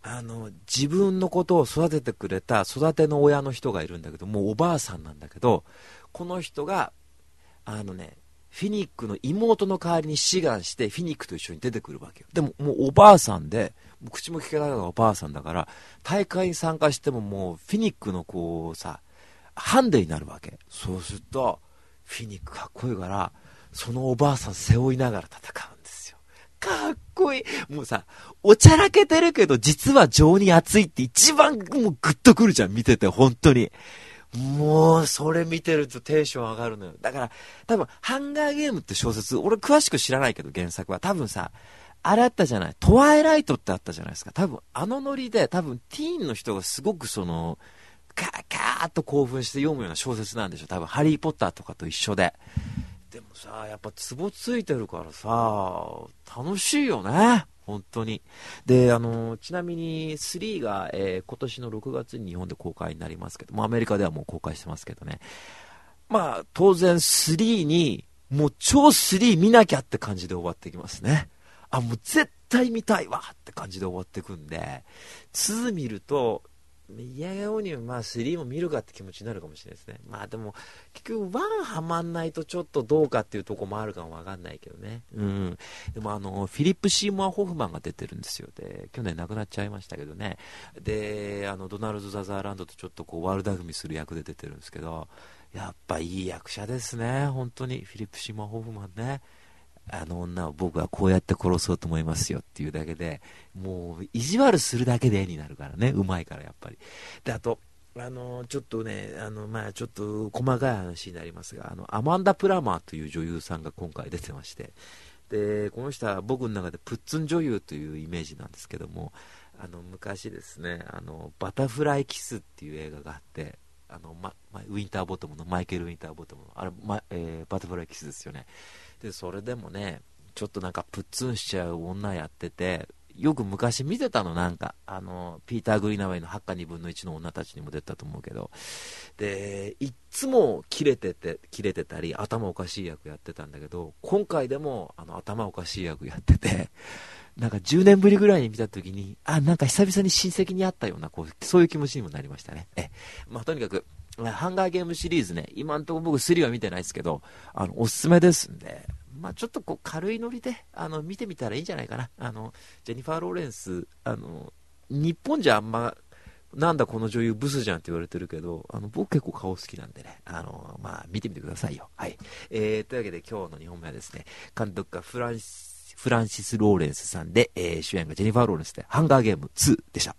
B: あの自分のことを育ててくれた育ての親の人がいるんだけど、もうおばあさんなんだけど、この人があのねフィニックの妹の代わりに志願してフィニックと一緒に出てくるわけよ。でももうおばあさんで、もう口も聞けないのがおばあさんだから、大会に参加してももうフィニックのこうさハンデになるわけ。そうするとフィニックかっこいいから、そのおばあさん背負いながら戦うんですよ。かっこいい。もうさ、おちゃらけてるけど実は情に熱いって一番もうグッとくるじゃん、見てて本当に。もうそれ見てるとテンション上がるのよ。だから多分ハンガーゲームって小説、俺詳しく知らないけど原作は多分さ、あれあったじゃない、トワイライトってあったじゃないですか。多分あのノリで多分ティーンの人がすごくそのカーカーっと興奮して読むような小説なんでしょ。多分ハリーポッターとかと一緒で。でもさ、やっぱツボついてるからさ、楽しいよね本当に。で、あのちなみにスリーが、えー、今年のろくがつに日本で公開になりますけども、アメリカではもう公開してますけどね。まあ当然スリーにもう超スリー見なきゃって感じで終わってきますね。あ、もう絶対見たいわって感じで終わってくんで、に見るといやがおにまあスリーも見るかって気持ちになるかもしれないですね。まあでも結局ワンハマんないとちょっとどうかっていうところもあるかもわかんないけどね。うん。でもあのフィリップ・シーモア・ホフマンが出てるんですよ。で去年亡くなっちゃいましたけどね。であのドナルド・ザザーランドとちょっとこう悪巧みする役で出てるんですけど、やっぱいい役者ですね本当に。フィリップ・シーモア・ホフマンね。あの女を僕はこうやって殺そうと思いますよっていうだけで、もう意地悪するだけで絵になるからね、うまいからやっぱり。であとあのちょっとね、あのまあちょっと細かい話になりますが、あのアマンダ・プラマーという女優さんが今回出てまして、でこの人は僕の中でプッツン女優というイメージなんですけども、あの昔ですね、あのバタフライキスっていう映画があって、あの、ま、ウィンターボトムのマイケル・ウィンターボトムのあれ、まえー、バタフライキスですよね。でそれでもね、ちょっとなんかプッツンしちゃう女やってて、よく昔見てたの、なんかあのピーター・グリーナウェイのはちかにぶんのいちの女たちにも出たと思うけど、でいっつもキレててキレてたり頭おかしい役やってたんだけど、今回でもあの頭おかしい役やってて、なんかじゅうねんぶりぐらいに見た時に、あ、なんか久々に親戚に会ったような、こうそういう気持ちにもなりましたね。え、まあ、とにかくハンガーゲームシリーズね、今んところ僕スリーは見てないですけど、あのおすすめですんで、まあ、ちょっとこう軽いノリであの見てみたらいいんじゃないかな。あのジェニファー・ローレンス、あの日本じゃあんまなんだこの女優ブスじゃんって言われてるけど、あの僕結構顔好きなんでね、あの、まあ、見てみてくださいよ。はい。えー、というわけで今日のにほんめはですね、監督がフランシフランシス・ローレンスさんで、えー、主演がジェニファー・ローレンスでハンガーゲームツーでした。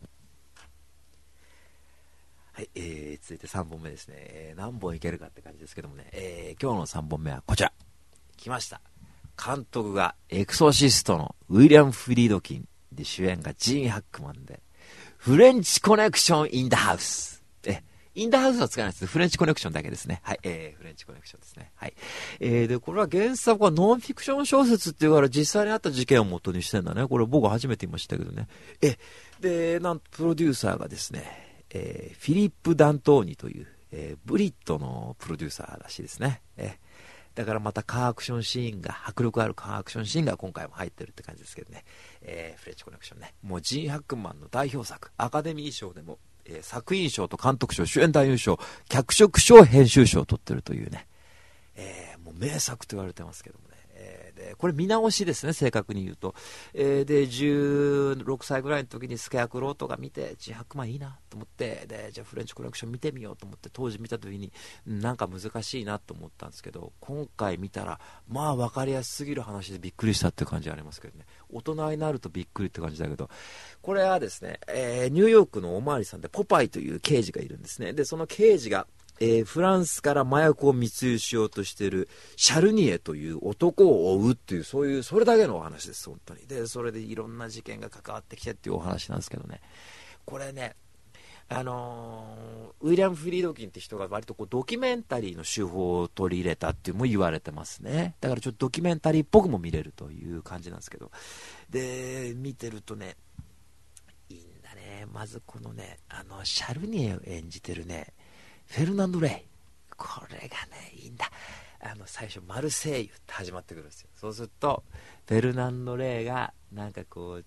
B: はい、えー、続いてさんぼんめですね、えー、何本いけるかって感じですけどもね、えー、今日のさんぼんめはこちら来ました。監督がエクソシストのウィリアム・フリードキンで、主演がジーン・ハックマンで、フレンチコネクション・イン・ダ・ハウス。えイン・ダ・ハウスは使わないです。フレンチコネクションだけですね。はい、えー、フレンチコネクションですね。はい。えー、で、これは原作はノンフィクション小説っていうから実際にあった事件を元にしてんだね。これ僕初めて言いましたけどね。え、で、なんとプロデューサーがですね、えー、フィリップ・ダントーニという、えー、ブリットのプロデューサーらしいですね。えー、だからまたカーアクションシーンが、迫力あるカーアクションシーンが今回も入ってるって感じですけどね。えー、フレンチコネクションね。もうジーン・ハックマンの代表作、アカデミー賞でも、えー、作品賞と監督賞、主演男優賞、脚色賞、編集賞を取ってるというね、えー、もう名作と言われてますけどもね。えー、でこれ見直しですね、正確に言うと。えー、でじゅうろくさいぐらいの時にスケアクロートが見て、ジーン・ハックマンいいなと思って、でじゃあフレンチコネクション見てみようと思って、当時見た時になんか難しいなと思ったんですけど、今回見たらまあ分かりやすすぎる話でびっくりしたっていう感じありますけどね。大人になるとびっくりって感じだけど、これはですね、えー、ニューヨークのおまわりさんでポパイという刑事がいるんですね。でその刑事が、えー、フランスから麻薬を密輸しようとしているシャルニエという男を追うっていう、そういうそれだけのお話です本当に。でそれでいろんな事件が関わってきてっていうお話なんですけどね、これね、あのー、ウィリアム・フリードキンって人が割とこうドキュメンタリーの手法を取り入れたっていうのも言われてますね。だからちょっとドキュメンタリーっぽくも見れるという感じなんですけど、で見てるとね、いいんだね。まずこのね、あのシャルニエを演じてるねフェルナンド・レイ、これがねいいんだ。あの最初マルセイユって始まってくるんですよ。そうするとフェルナンド・レイがなんかこうちょっと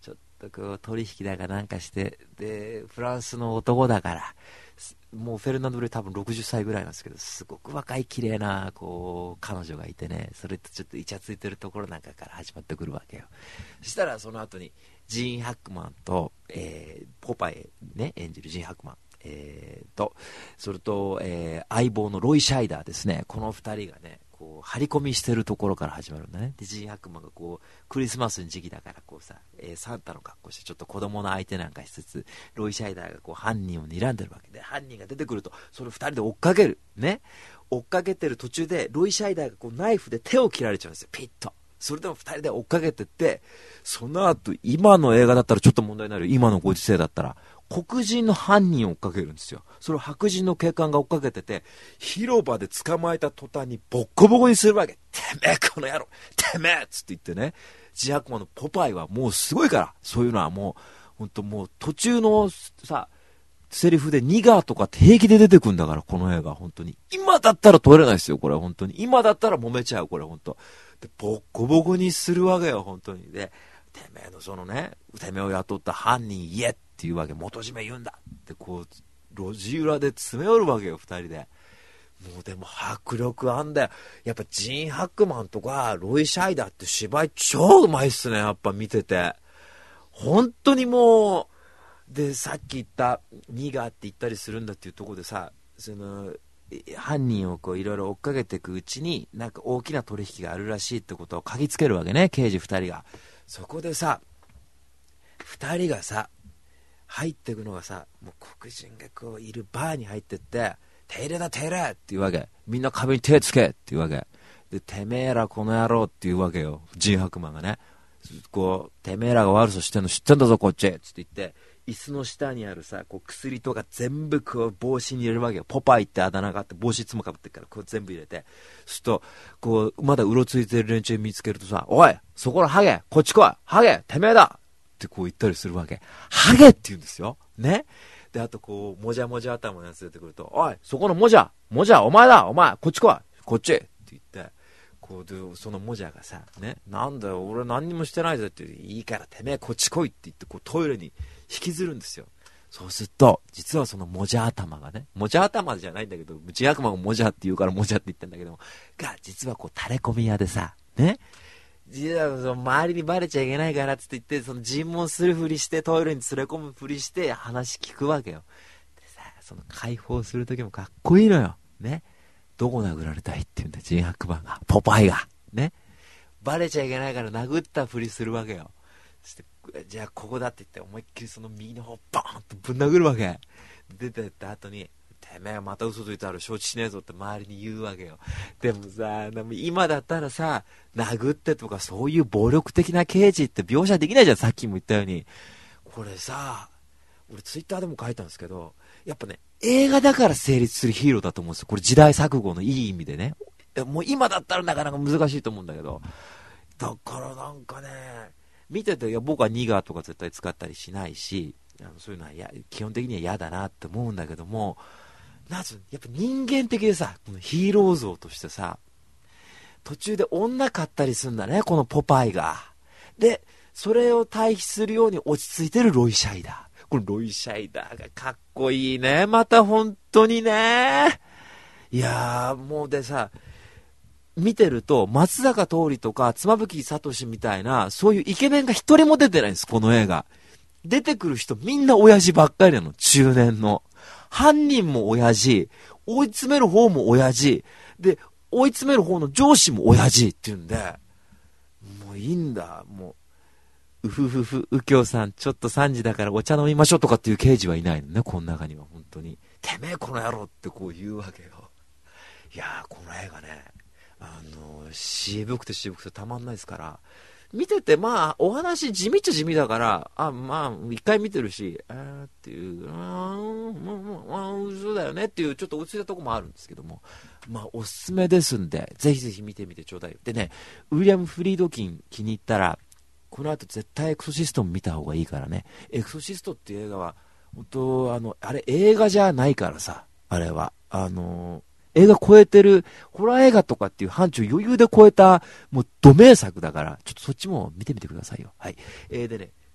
B: かこう取引だかなんかして、でフランスの男だからもうフェルナンド・ブレ多分ろくじゅっさいぐらいなんですけど、すごく若い綺麗なこう彼女がいてね、それとちょっとイチャついてるところなんかから始まってくるわけよ。そしたらその後にジーン・ハックマンと、えー、ポパイね演じるジーン・ハックマン、えー、とそれと、えー、相棒のロイ・シャイダーですね、このふたりがねこう張り込みしてるところから始まるんだね。でジーン・ハックマンがこうクリスマスの時期だからこうさ、えー、サンタの格好してちょっと子供の相手なんかしつつ、ロイ・シャイダーがこう犯人を睨んでるわけで、犯人が出てくるとそれふたりで追っかけるね。追っかけてる途中でロイ・シャイダーがこうナイフで手を切られちゃうんですよ、ピッと。それでもふたりで追っかけてって、その後今の映画だったらちょっと問題になる、今のご時世だったら黒人の犯人を追っかけるんですよ。それを白人の警官が追っかけてて、広場で捕まえた途端にボッコボコにするわけ。てめえこの野郎、てめえっつって言ってね。ジーン・ハックマンのポパイはもうすごいから、そういうのはもう本当もう途中のさセリフでニガーとかって平気で出てくるんだから、この映画本当に今だったら撮れないですよ、これ本当に。今だったら揉めちゃう、これ本当でボッコボコにするわけよ本当に。でてめえのそのね、てめえを雇った犯人言えっていうわけ、元締め言うんだってこう路地裏で詰め寄るわけよふたりで。もうでも迫力あんだよやっぱ。ジーン・ハックマンとかロイ・シャイダーって芝居超うまいっすね、やっぱ見てて本当にもう。でさっき言ったニガーって言ったりするんだっていうところでさ、その犯人をこういろいろ追っかけていくうちになんか大きな取引があるらしいってことを嗅ぎつけるわけね、刑事ふたりが。そこでさふたりがさ入っていくのがさ、もう黒人がこういるバーに入ってって手入れだ手入れって言うわけ。みんな壁に手つけって言うわけで、てめえらこの野郎って言うわけよ、ジーン・ハックマンがね。こうてめえらが悪さしてんの知ってんだぞこっちっつって言って、椅子の下にあるさこう薬とか全部こう帽子に入れるわけよ。ポパイってあだ名があって帽子いつもかぶってるからこう全部入れて、そうするとこうまだうろついてる連中見つけるとさ、おいそこのハゲこっち来い、ハゲてめえだってこう言ったりするわけ。ハゲって言うんですよね。であとこうもじゃもじゃ頭のやつ出てくると、おいそこのもじゃもじゃお前だ、お前こっち来いこっちって言って、こうでそのもじゃがさね、なんだよ俺何にもしてないぞって、いいからてめえこっち来いって言ってこうトイレに引きずるんですよ。そうすると実はそのもじゃ頭がね、もじゃ頭じゃないんだけどジーン・ハックマンがもじゃって言うからもじゃって言ってんだけどもが、実はこう垂れ込み屋でさね、実はその周りにバレちゃいけないからっつって言ってその尋問するふりしてトイレに連れ込むふりして話聞くわけよ。でさその解放する時もかっこいいのよね。どこ殴られたいって言うんだジーン・ハックマンが、ポパイがね、バレちゃいけないから殴ったふりするわけよ。そしてじゃあここだって言って思いっきりその右の方バーンとぶん殴るわけ。出てった後にてめえまた嘘ついてある承知しねえぞって周りに言うわけよ。でもさでも今だったらさ殴ってとかそういう暴力的な刑事って描写できないじゃん。さっきも言ったようにこれさ俺ツイッターでも書いたんですけど、やっぱね映画だから成立するヒーローだと思うんですよ。これ時代錯誤のいい意味でね。もう今だったらなかなか難しいと思うんだけど、だからなんかね見てて、いや僕はニガーとか絶対使ったりしないし、あのそういうのはや基本的には嫌だなって思うんだけども、なんつうのやっぱ人間的でさ、このヒーロー像としてさ途中で女買ったりするんだね、このポパイが。でそれを対比するように落ち着いてるロイ・シャイダー。このロイ・シャイダーがかっこいいね、また本当にね。いやーもうでさ見てると松坂桃李とか妻夫木聡みたいなそういうイケメンが一人も出てないんです。この映画出てくる人みんな親父ばっかりなの。中年の犯人も親父、追い詰める方も親父で追い詰める方の上司も親父っていうんで、もういいんだ、もううふふふ右京さんちょっとさんじだからお茶飲みましょうとかっていう刑事はいないのね、この中には。本当にてめえこの野郎ってこう言うわけよ。いやーこの映画ねあの渋くて渋くてたまんないですから、見ててまあお話地味っちゃ地味だから、あまあ一回見てるしあーっていう、あーまあ嘘だよねっていうちょっと落ち着いたとこもあるんですけども、まあおすすめですんでぜひぜひ見てみてちょうだい。でねウィリアム・フリードキン気に入ったらこの後絶対エクソシストも見た方がいいからね。エクソシストっていう映画は本当あのあれ映画じゃないからさ、あれはあの映画超えてるホラー映画とかっていう範疇余裕で超えたもうド名作だから、ちょっとそっちも見てみてくださいよ。はい、えー、でね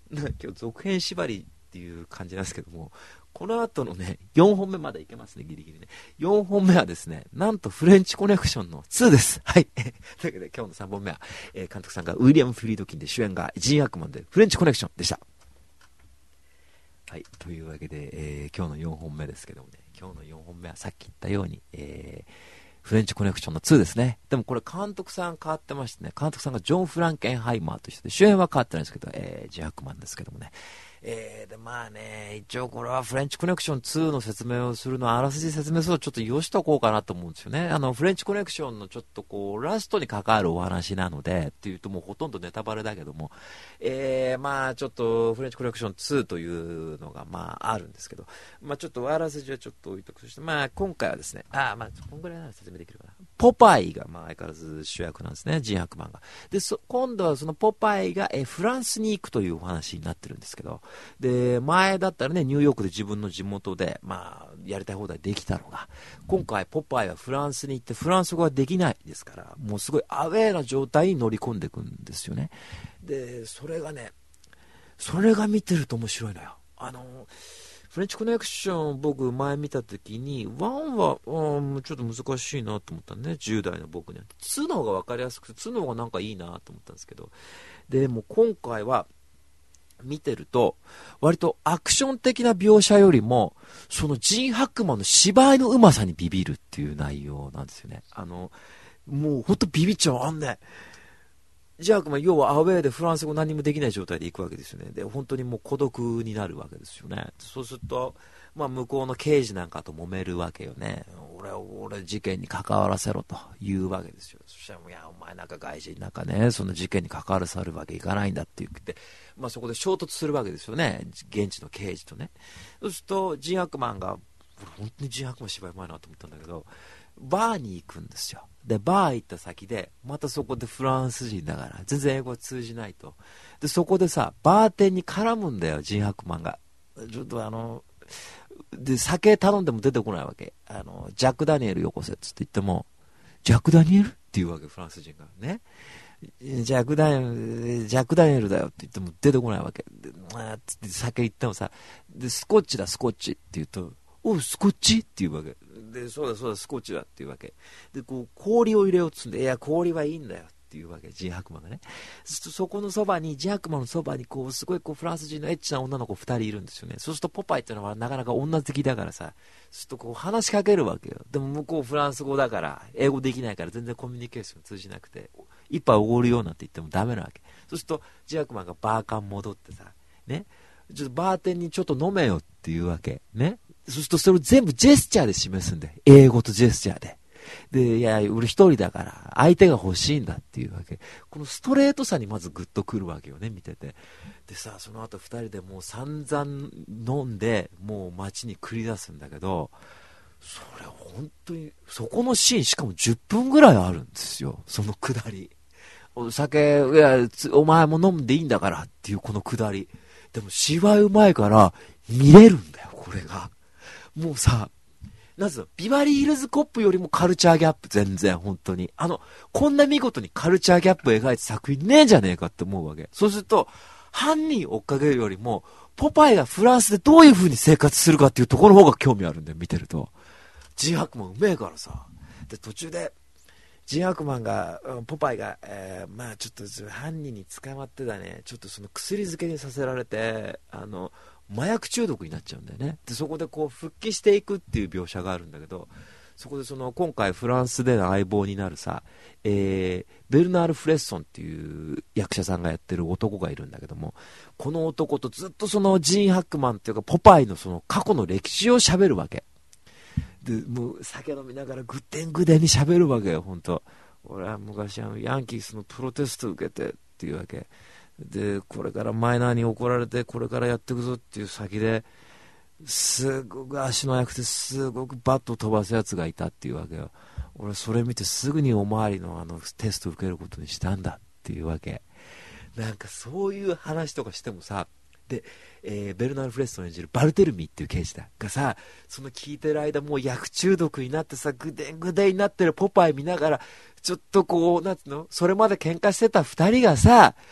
B: なんか今日続編縛りっていう感じなんですけども、この後のね、よんほんめまでいけますね、ギリギリね。よんほんめはですね、なんとフレンチコネクションのにです。はい。というわけで今日のさんぼんめは、えー、監督さんがウィリアム・フリードキンで、主演がジン・ハクマンでフレンチコネクションでした。はい。というわけで、えー、今日のよんほんめですけどもね、今日のよんほんめはさっき言ったように、えー、フレンチコネクションのにですね。でもこれ監督さん変わってましてね、監督さんがジョン・フランケンハイマーという人で、主演は変わってないんですけど、えー、ジン・ハクマンですけどもね。えー、でまあね、一応これはフレンチコネクションにの説明をするのはあらすじ説明するのをちょっとよしとこうかなと思うんですよね。あのフレンチコネクションのちょっとこうラストに関わるお話なのでっていうともうほとんどネタバレだけども、えー、まあちょっとフレンチコネクションにというのがまああるんですけど、まあちょっとあらすじはちょっと置いとくとして、まあ今回はですね、あまあこんぐらいなら説明できるかな。ポパイがまあ相変わらず主役なんですね、ジン・ハクマンが。でそ今度はそのポパイがえフランスに行くというお話になってるんですけど、で前だったらねニューヨークで自分の地元でまあやりたい放題できたのが、今回ポパイはフランスに行ってフランス語ができないですから、もうすごいアウェーな状態に乗り込んでいくんですよね。でそれがねそれが見てると面白いのよ。あのフレンチコネクション僕前見た時にワンは、うん、ちょっと難しいなと思ったね、じゅう代の僕には。にの方が分かりやすくてにの方がなんかいいなと思ったんですけど、でも今回は見てると割とアクション的な描写よりもそのジン・ハクマンの芝居のうまさにビビるっていう内容なんですよね。あのもうほんとビビっちゃう。あんねジン・ハクマン要はアウェーでフランス語何もできない状態で行くわけですよね。で本当にもう孤独になるわけですよね。そうすると、まあ、向こうの刑事なんかと揉めるわけよね。俺俺事件に関わらせろというわけですよ。そしたらいやお前なんか外人なんかねその事件に関わらされるわけいかないんだって言って、まあ、そこで衝突するわけですよね、現地の刑事とね。そうするとジン・ハクマンが本当にジン・ハクマン芝居うまいなと思ったんだけど、バーに行くんですよ。でバー行った先でまたそこでフランス人だから全然英語通じないと。でそこでさバーテンに絡むんだよジン・ハクマンが。ちょっとあので酒頼んでも出てこないわけ。あのジャック・ダニエルよこせっつって言ってもジャック・ダニエルっていうわけフランス人がね。ジャック・ダニエルジャック・ダニエルだよって言っても出てこないわけで、まあ、つって酒言ってもさでスコッチだスコッチって言うとおうスコッチっていうわけで、そうだそうだスコッチだっていうわけで、こう氷を入れようっつうんで、いや氷はいいんだよっていうわけジン・ハクマンがね。そ, そこのそばにジン・ハクマンのそばにこうすごいこうフランス人のエッチな女の子ふたりいるんですよね。そうするとポパイっていうのはなかなか女好きだからさ、そうするとこう話しかけるわけよ。でも向こうフランス語だから英語できないから全然コミュニケーション通じなくて一杯おごるようなんて言ってもダメなわけ。そうするとジン・ハクマンがバーカン戻ってさね、ちょっとバーテンにちょっと飲めよっていうわけね。そうするとそれを全部ジェスチャーで示すんで、英語とジェスチャーで。で、いや、俺一人だから、相手が欲しいんだっていうわけ。このストレートさにまずグッとくるわけよね、見てて。でさ、その後二人でもう散々飲んで、もう街に繰り出すんだけど、それ本当に、そこのシーンしかもじゅっぷんぐらいあるんですよ、そのくだり。お酒、いや、お前も飲んでいいんだからっていうこのくだり。でも芝居うまいから見れるんだよ、これが。もうさ、なぜビバリーヒルズコップよりもカルチャーギャップ全然本当に。あの、こんな見事にカルチャーギャップを描いた作品ねえじゃねえかって思うわけ。そうすると、犯人追っかけるよりも、ポパイがフランスでどういう風に生活するかっていうところの方が興味あるんだよ、見てると。ジン・ハクマンうめえからさ。で、途中で、ジン・ハクマンが、ポパイが、えー、まあちょっと犯人に捕まってだね、ちょっとその薬漬けにさせられて、あの、麻薬中毒になっちゃうんだよね。でそこでこう復帰していくっていう描写があるんだけど、そこでその今回フランスでの相棒になるさ、えー、ベルナール・フレッソンっていう役者さんがやってる男がいるんだけども、この男とずっとそのジン・ハクマンっていうかポパイのその過去の歴史を喋るわけで、もう酒飲みながらぐってんぐでんに喋るわけよ。本当俺は昔あのヤンキースのプロテスト受けてっていうわけで、これからマイナーに怒られてこれからやっていくぞっていう先ですごく足の速くてすごくバットを飛ばすやつがいたっていうわけよ。俺それ見てすぐにおまわりのあのテストを受けることにしたんだっていうわけ。なんかそういう話とかしてもさ、で、えー、ベルナール・フレッソン演じるバルテルミっていう刑事だがさ、その聞いてる間もう薬中毒になってさ、ぐでんぐでんになってるポパイ見ながらちょっとこうなんつうの、それまで喧嘩してた二人がさ、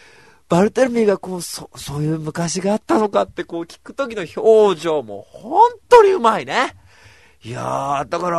B: バルテルミーがこう、そ、そういう昔があったのかってこう聞くときの表情も本当にうまいね。いやー、だから、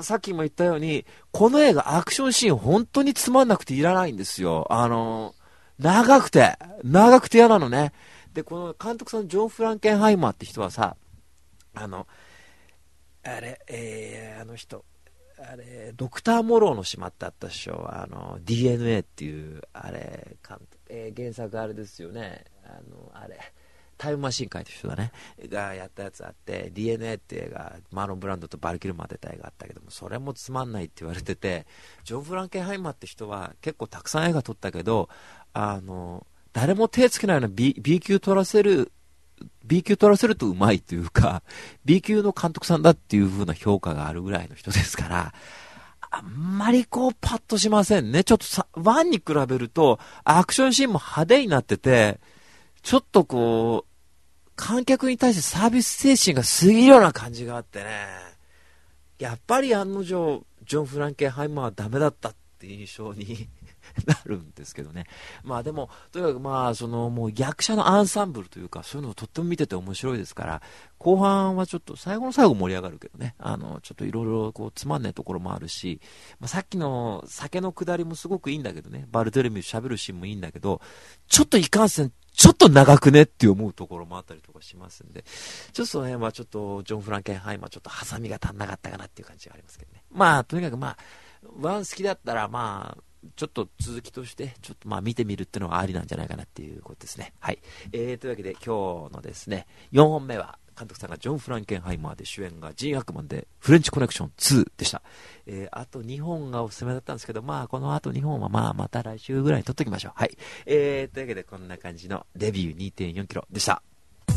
B: さっきも言ったように、この映画アクションシーン本当につまんなくていらないんですよ。あのー、長くて、長くて嫌なのね。で、この監督さん、ジョン・フランケンハイマーって人はさ、あの、あれ、えー、あの人、あれ、ドクター・モローの島ってあったでしょ。あの、ディーエヌエー っていう、あれ、監督、えー、原作あれですよね。あの、あれ、タイムマシン書いてる人だね。がやったやつあって、ディーエヌエー って映画、マーロン・ブランドとバルキルマー出た映画あったけども、それもつまんないって言われてて、ジョン・フランケンハイマーって人は結構たくさん映画撮ったけど、あの、誰も手つけないような B, B 級撮らせる、B 級取らせるとうまいというか B 級の監督さんだっていう風な評価があるぐらいの人ですから、あんまりこうパッとしませんね。ちょっとさワンに比べるとアクションシーンも派手になってて、ちょっとこう観客に対してサービス精神が過ぎるような感じがあってね、やっぱり案の定ジョン・フランケンハイマーはダメだったって印象になるんですけどね。まあでもとにかくまあそのもう役者のアンサンブルというかそういうのをとっても見てて面白いですから、後半はちょっと最後の最後盛り上がるけどね、あのちょっといろいろこうつまんないところもあるし、まあ、さっきの酒の下りもすごくいいんだけどね、バルテルミュー喋るシーンもいいんだけど、ちょっといかんせんちょっと長くねって思うところもあったりとかしますんで、ちょっとその辺はちょっとジョン・フランケンハイマーちょっとハサミが足んなかったかなっていう感じがありますけどね。まあとにかくまあワン好きだったらまあちょっと続きとしてちょっとまあ見てみるっていうのはありなんじゃないかなっていうことですね。はい、えー、というわけで今日のですねよんほんめは監督さんがジョン・フランケンハイマーで、主演がジン・アクマンでフレンチコネクションツーでした。えー、あとにほんがおすすめだったんですけど、まあこのあとにほんはまあまた来週ぐらいに撮っときましょう。はい、えー、というわけでこんな感じのデビュー にてんよんキロでした。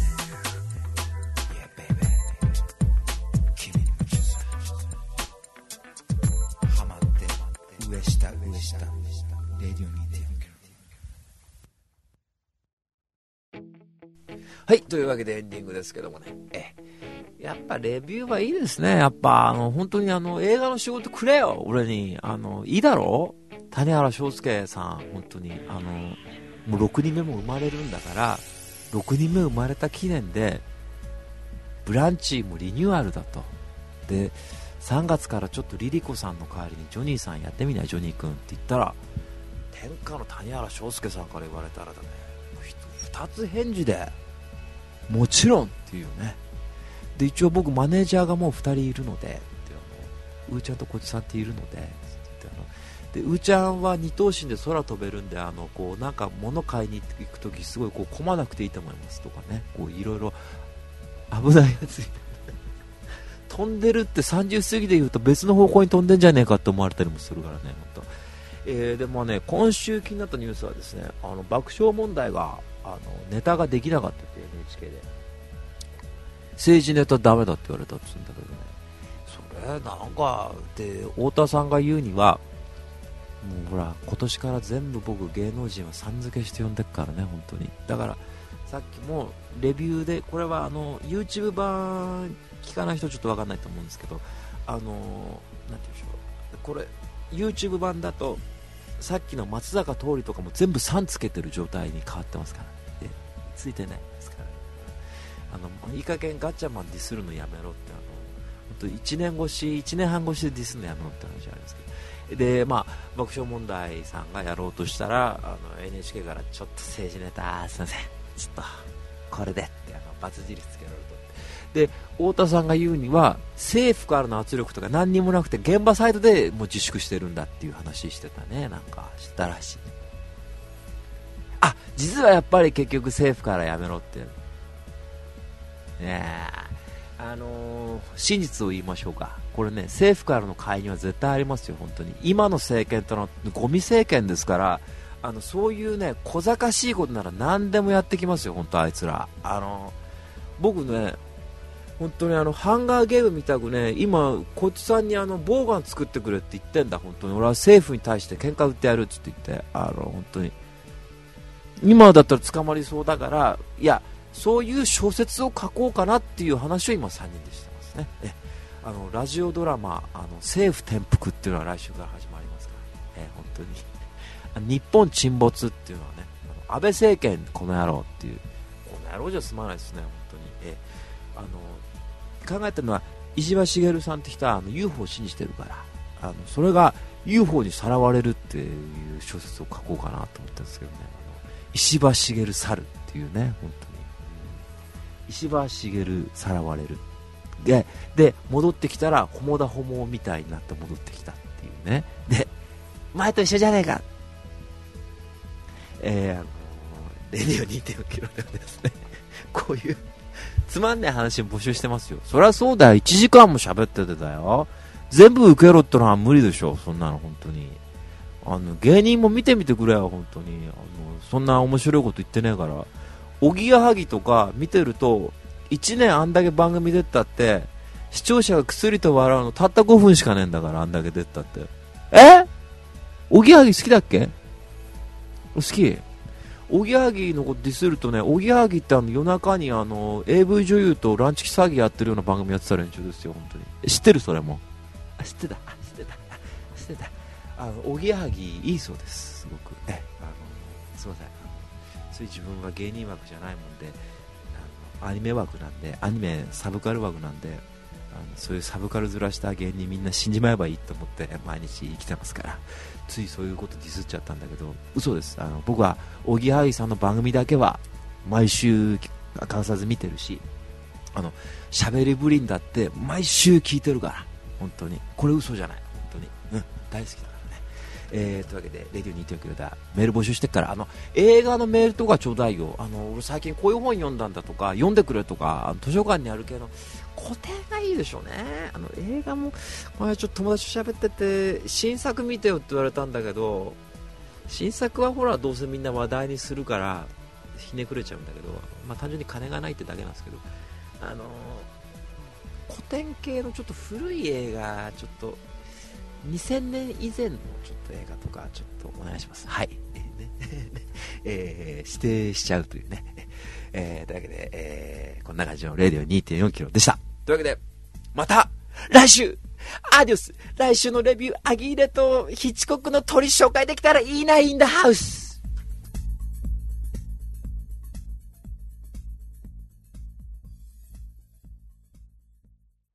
B: 上下上下レディオ にてんよんキロ。はい、というわけでエンディングですけどもね、えやっぱレビューはいいですね。やっぱあの本当にあの映画の仕事くれよ俺に。あのいいだろ谷原章介さん、本当にあのもうろくにんめも生まれるんだから、ろくにんめ生まれた記念でブランチもリニューアルだと。でさんがつからちょっとリリコさんの代わりにジョニーさんやってみないジョニー君って言ったら、天下の谷原章介さんから言われたらだね、ふたつ返事でもちろんっていうね。で一応僕マネージャーがもうふたりいるので、であのうーちゃんとこじさんっているので、であのでうーちゃんは二頭身で空飛べるんで、あのこうなんか物買いに行くときすごいこう混まなくていいと思いますとかね、こういろいろ危ないやつ飛んでるってさんじゅう過ぎで言うと別の方向に飛んでんじゃねえかって思われたりもするからね、本当。えー、でもね今週気になったニュースはですね、あの爆笑問題があのネタができなかったって エヌエイチケー で政治ネタダメだって言われたって言うんだけどね、それなんかで太田さんが言うにはもうほら今年から全部僕芸能人はさん付けして呼んでっからね、本当に。だからさっきもレビューでこれはあの YouTube 版聞かない人ちょっと分かんないと思うんですけど、あのなんて言うんでしょう、これ YouTube 版だとさっきの松坂桃李とかも全部さんつけてる状態に変わってますから、ね、ついてないですから、あのいい加減ガッチャマンディスるのやめろって、あの本当いちねん越しいちねんはん越しでディスるのやめろって話ありますけど、でまあ爆笑問題さんがやろうとしたらあの エヌエイチケー からちょっと政治ネタすいませんちょっとこれでってあの罰印つけられると。で太田さんが言うには政府からの圧力とか何にもなくて現場サイドでもう自粛してるんだっていう話してたね、なんかしたらしい。あ、実はやっぱり結局政府からやめろってねえ、あのー、真実を言いましょうか、これね政府からの介入は絶対ありますよ。本当に今の政権とのゴミ政権ですから、あのそういうね小賢しいことなら何でもやってきますよ、本当あいつら。あの僕ね本当にあのハンガーゲームみたくね、今こっちさんにあのボウガン作ってくれって言ってんだ。本当に俺は政府に対して喧嘩売ってやるって言って、あの本当に今だったら捕まりそうだから、いやそういう小説を書こうかなっていう話を今さんにんでしてますね。えあのラジオドラマあの政府転覆っていうのは来週から始まりますから、え本当に日本沈没っていうのはね、あ安倍政権この野郎っていう、この野郎じゃ済まないですね本当に。えあの考えたのは石破茂さんって人はあの ユーフォー を信じてるから、あのそれが ユーフォー にさらわれるっていう小説を書こうかなと思ったんですけどね、あの石破茂猿っていうね、本当に、うん、石破茂さらわれるで、で戻ってきたらホモだホモみたいになって戻ってきたっていうね、で前と一緒じゃねえか、えー、あのレディオ にてんよんキロではですねこういうつまんない話を募集してますよ。そりゃそうだよ、いちじかんも喋っててだよ、全部受けろってのは無理でしょ、そんなの本当に。あの芸人も見てみてくれよ本当に。あのそんな面白いこと言ってねえから。おぎやはぎとか見てるといちねんあんだけ番組出たって視聴者がくすりと笑うのたったごふんしかねえんだから、あんだけ出たって。えおぎやはぎ好きだっけ？好き。おぎやはぎのことディスるとね、おぎやはぎってあの夜中にあの エーブイ 女優とランチ詐欺やってるような番組やってた連中ですよ本当に。知ってる？それもあ知ってた、あ知ってた、知ってた。あのおぎやはぎいいそうです、すごく。えあのすいません、あのそういう自分は芸人枠じゃないもんで、あのアニメ枠なんで、アニメサブカル枠なんで、あのそういうサブカルずらした芸人みんな死んじまえばいいと思って毎日生きてますから、ついそういうことディスっちゃったんだけど嘘です。あの僕はおぎやはぎさんの番組だけは毎週欠かさず見てるし、あの喋りぶりんだって毎週聞いてるから、本当にこれ嘘じゃない本当に、うん、大好きだからね。えー、というわけでレディオ にてんよんキロでメール募集してっから、あの映画のメールとかちょうだいよ。あの俺最近こういう本読んだんだとか読んでくれとか、あの図書館にある系の古典がいいでしょうね。あの映画もこれちょっと友達と喋ってて新作見てよって言われたんだけど、新作はほらどうせみんな話題にするからひねくれちゃうんだけど、まあ、単純に金がないってだけなんですけど、あの古典系のちょっと古い映画、ちょっとにせんねん以前のちょっと映画とかちょっとお願いします。はい、えーねえー、指定しちゃうというね、えー、というわけで、えー、こんな感じのレディオ にてんよんキロでした。というわけでまた来週アディオス。来週のレビューアギーレとヒッチコックの鳥紹介できたらいいな、インダハウス。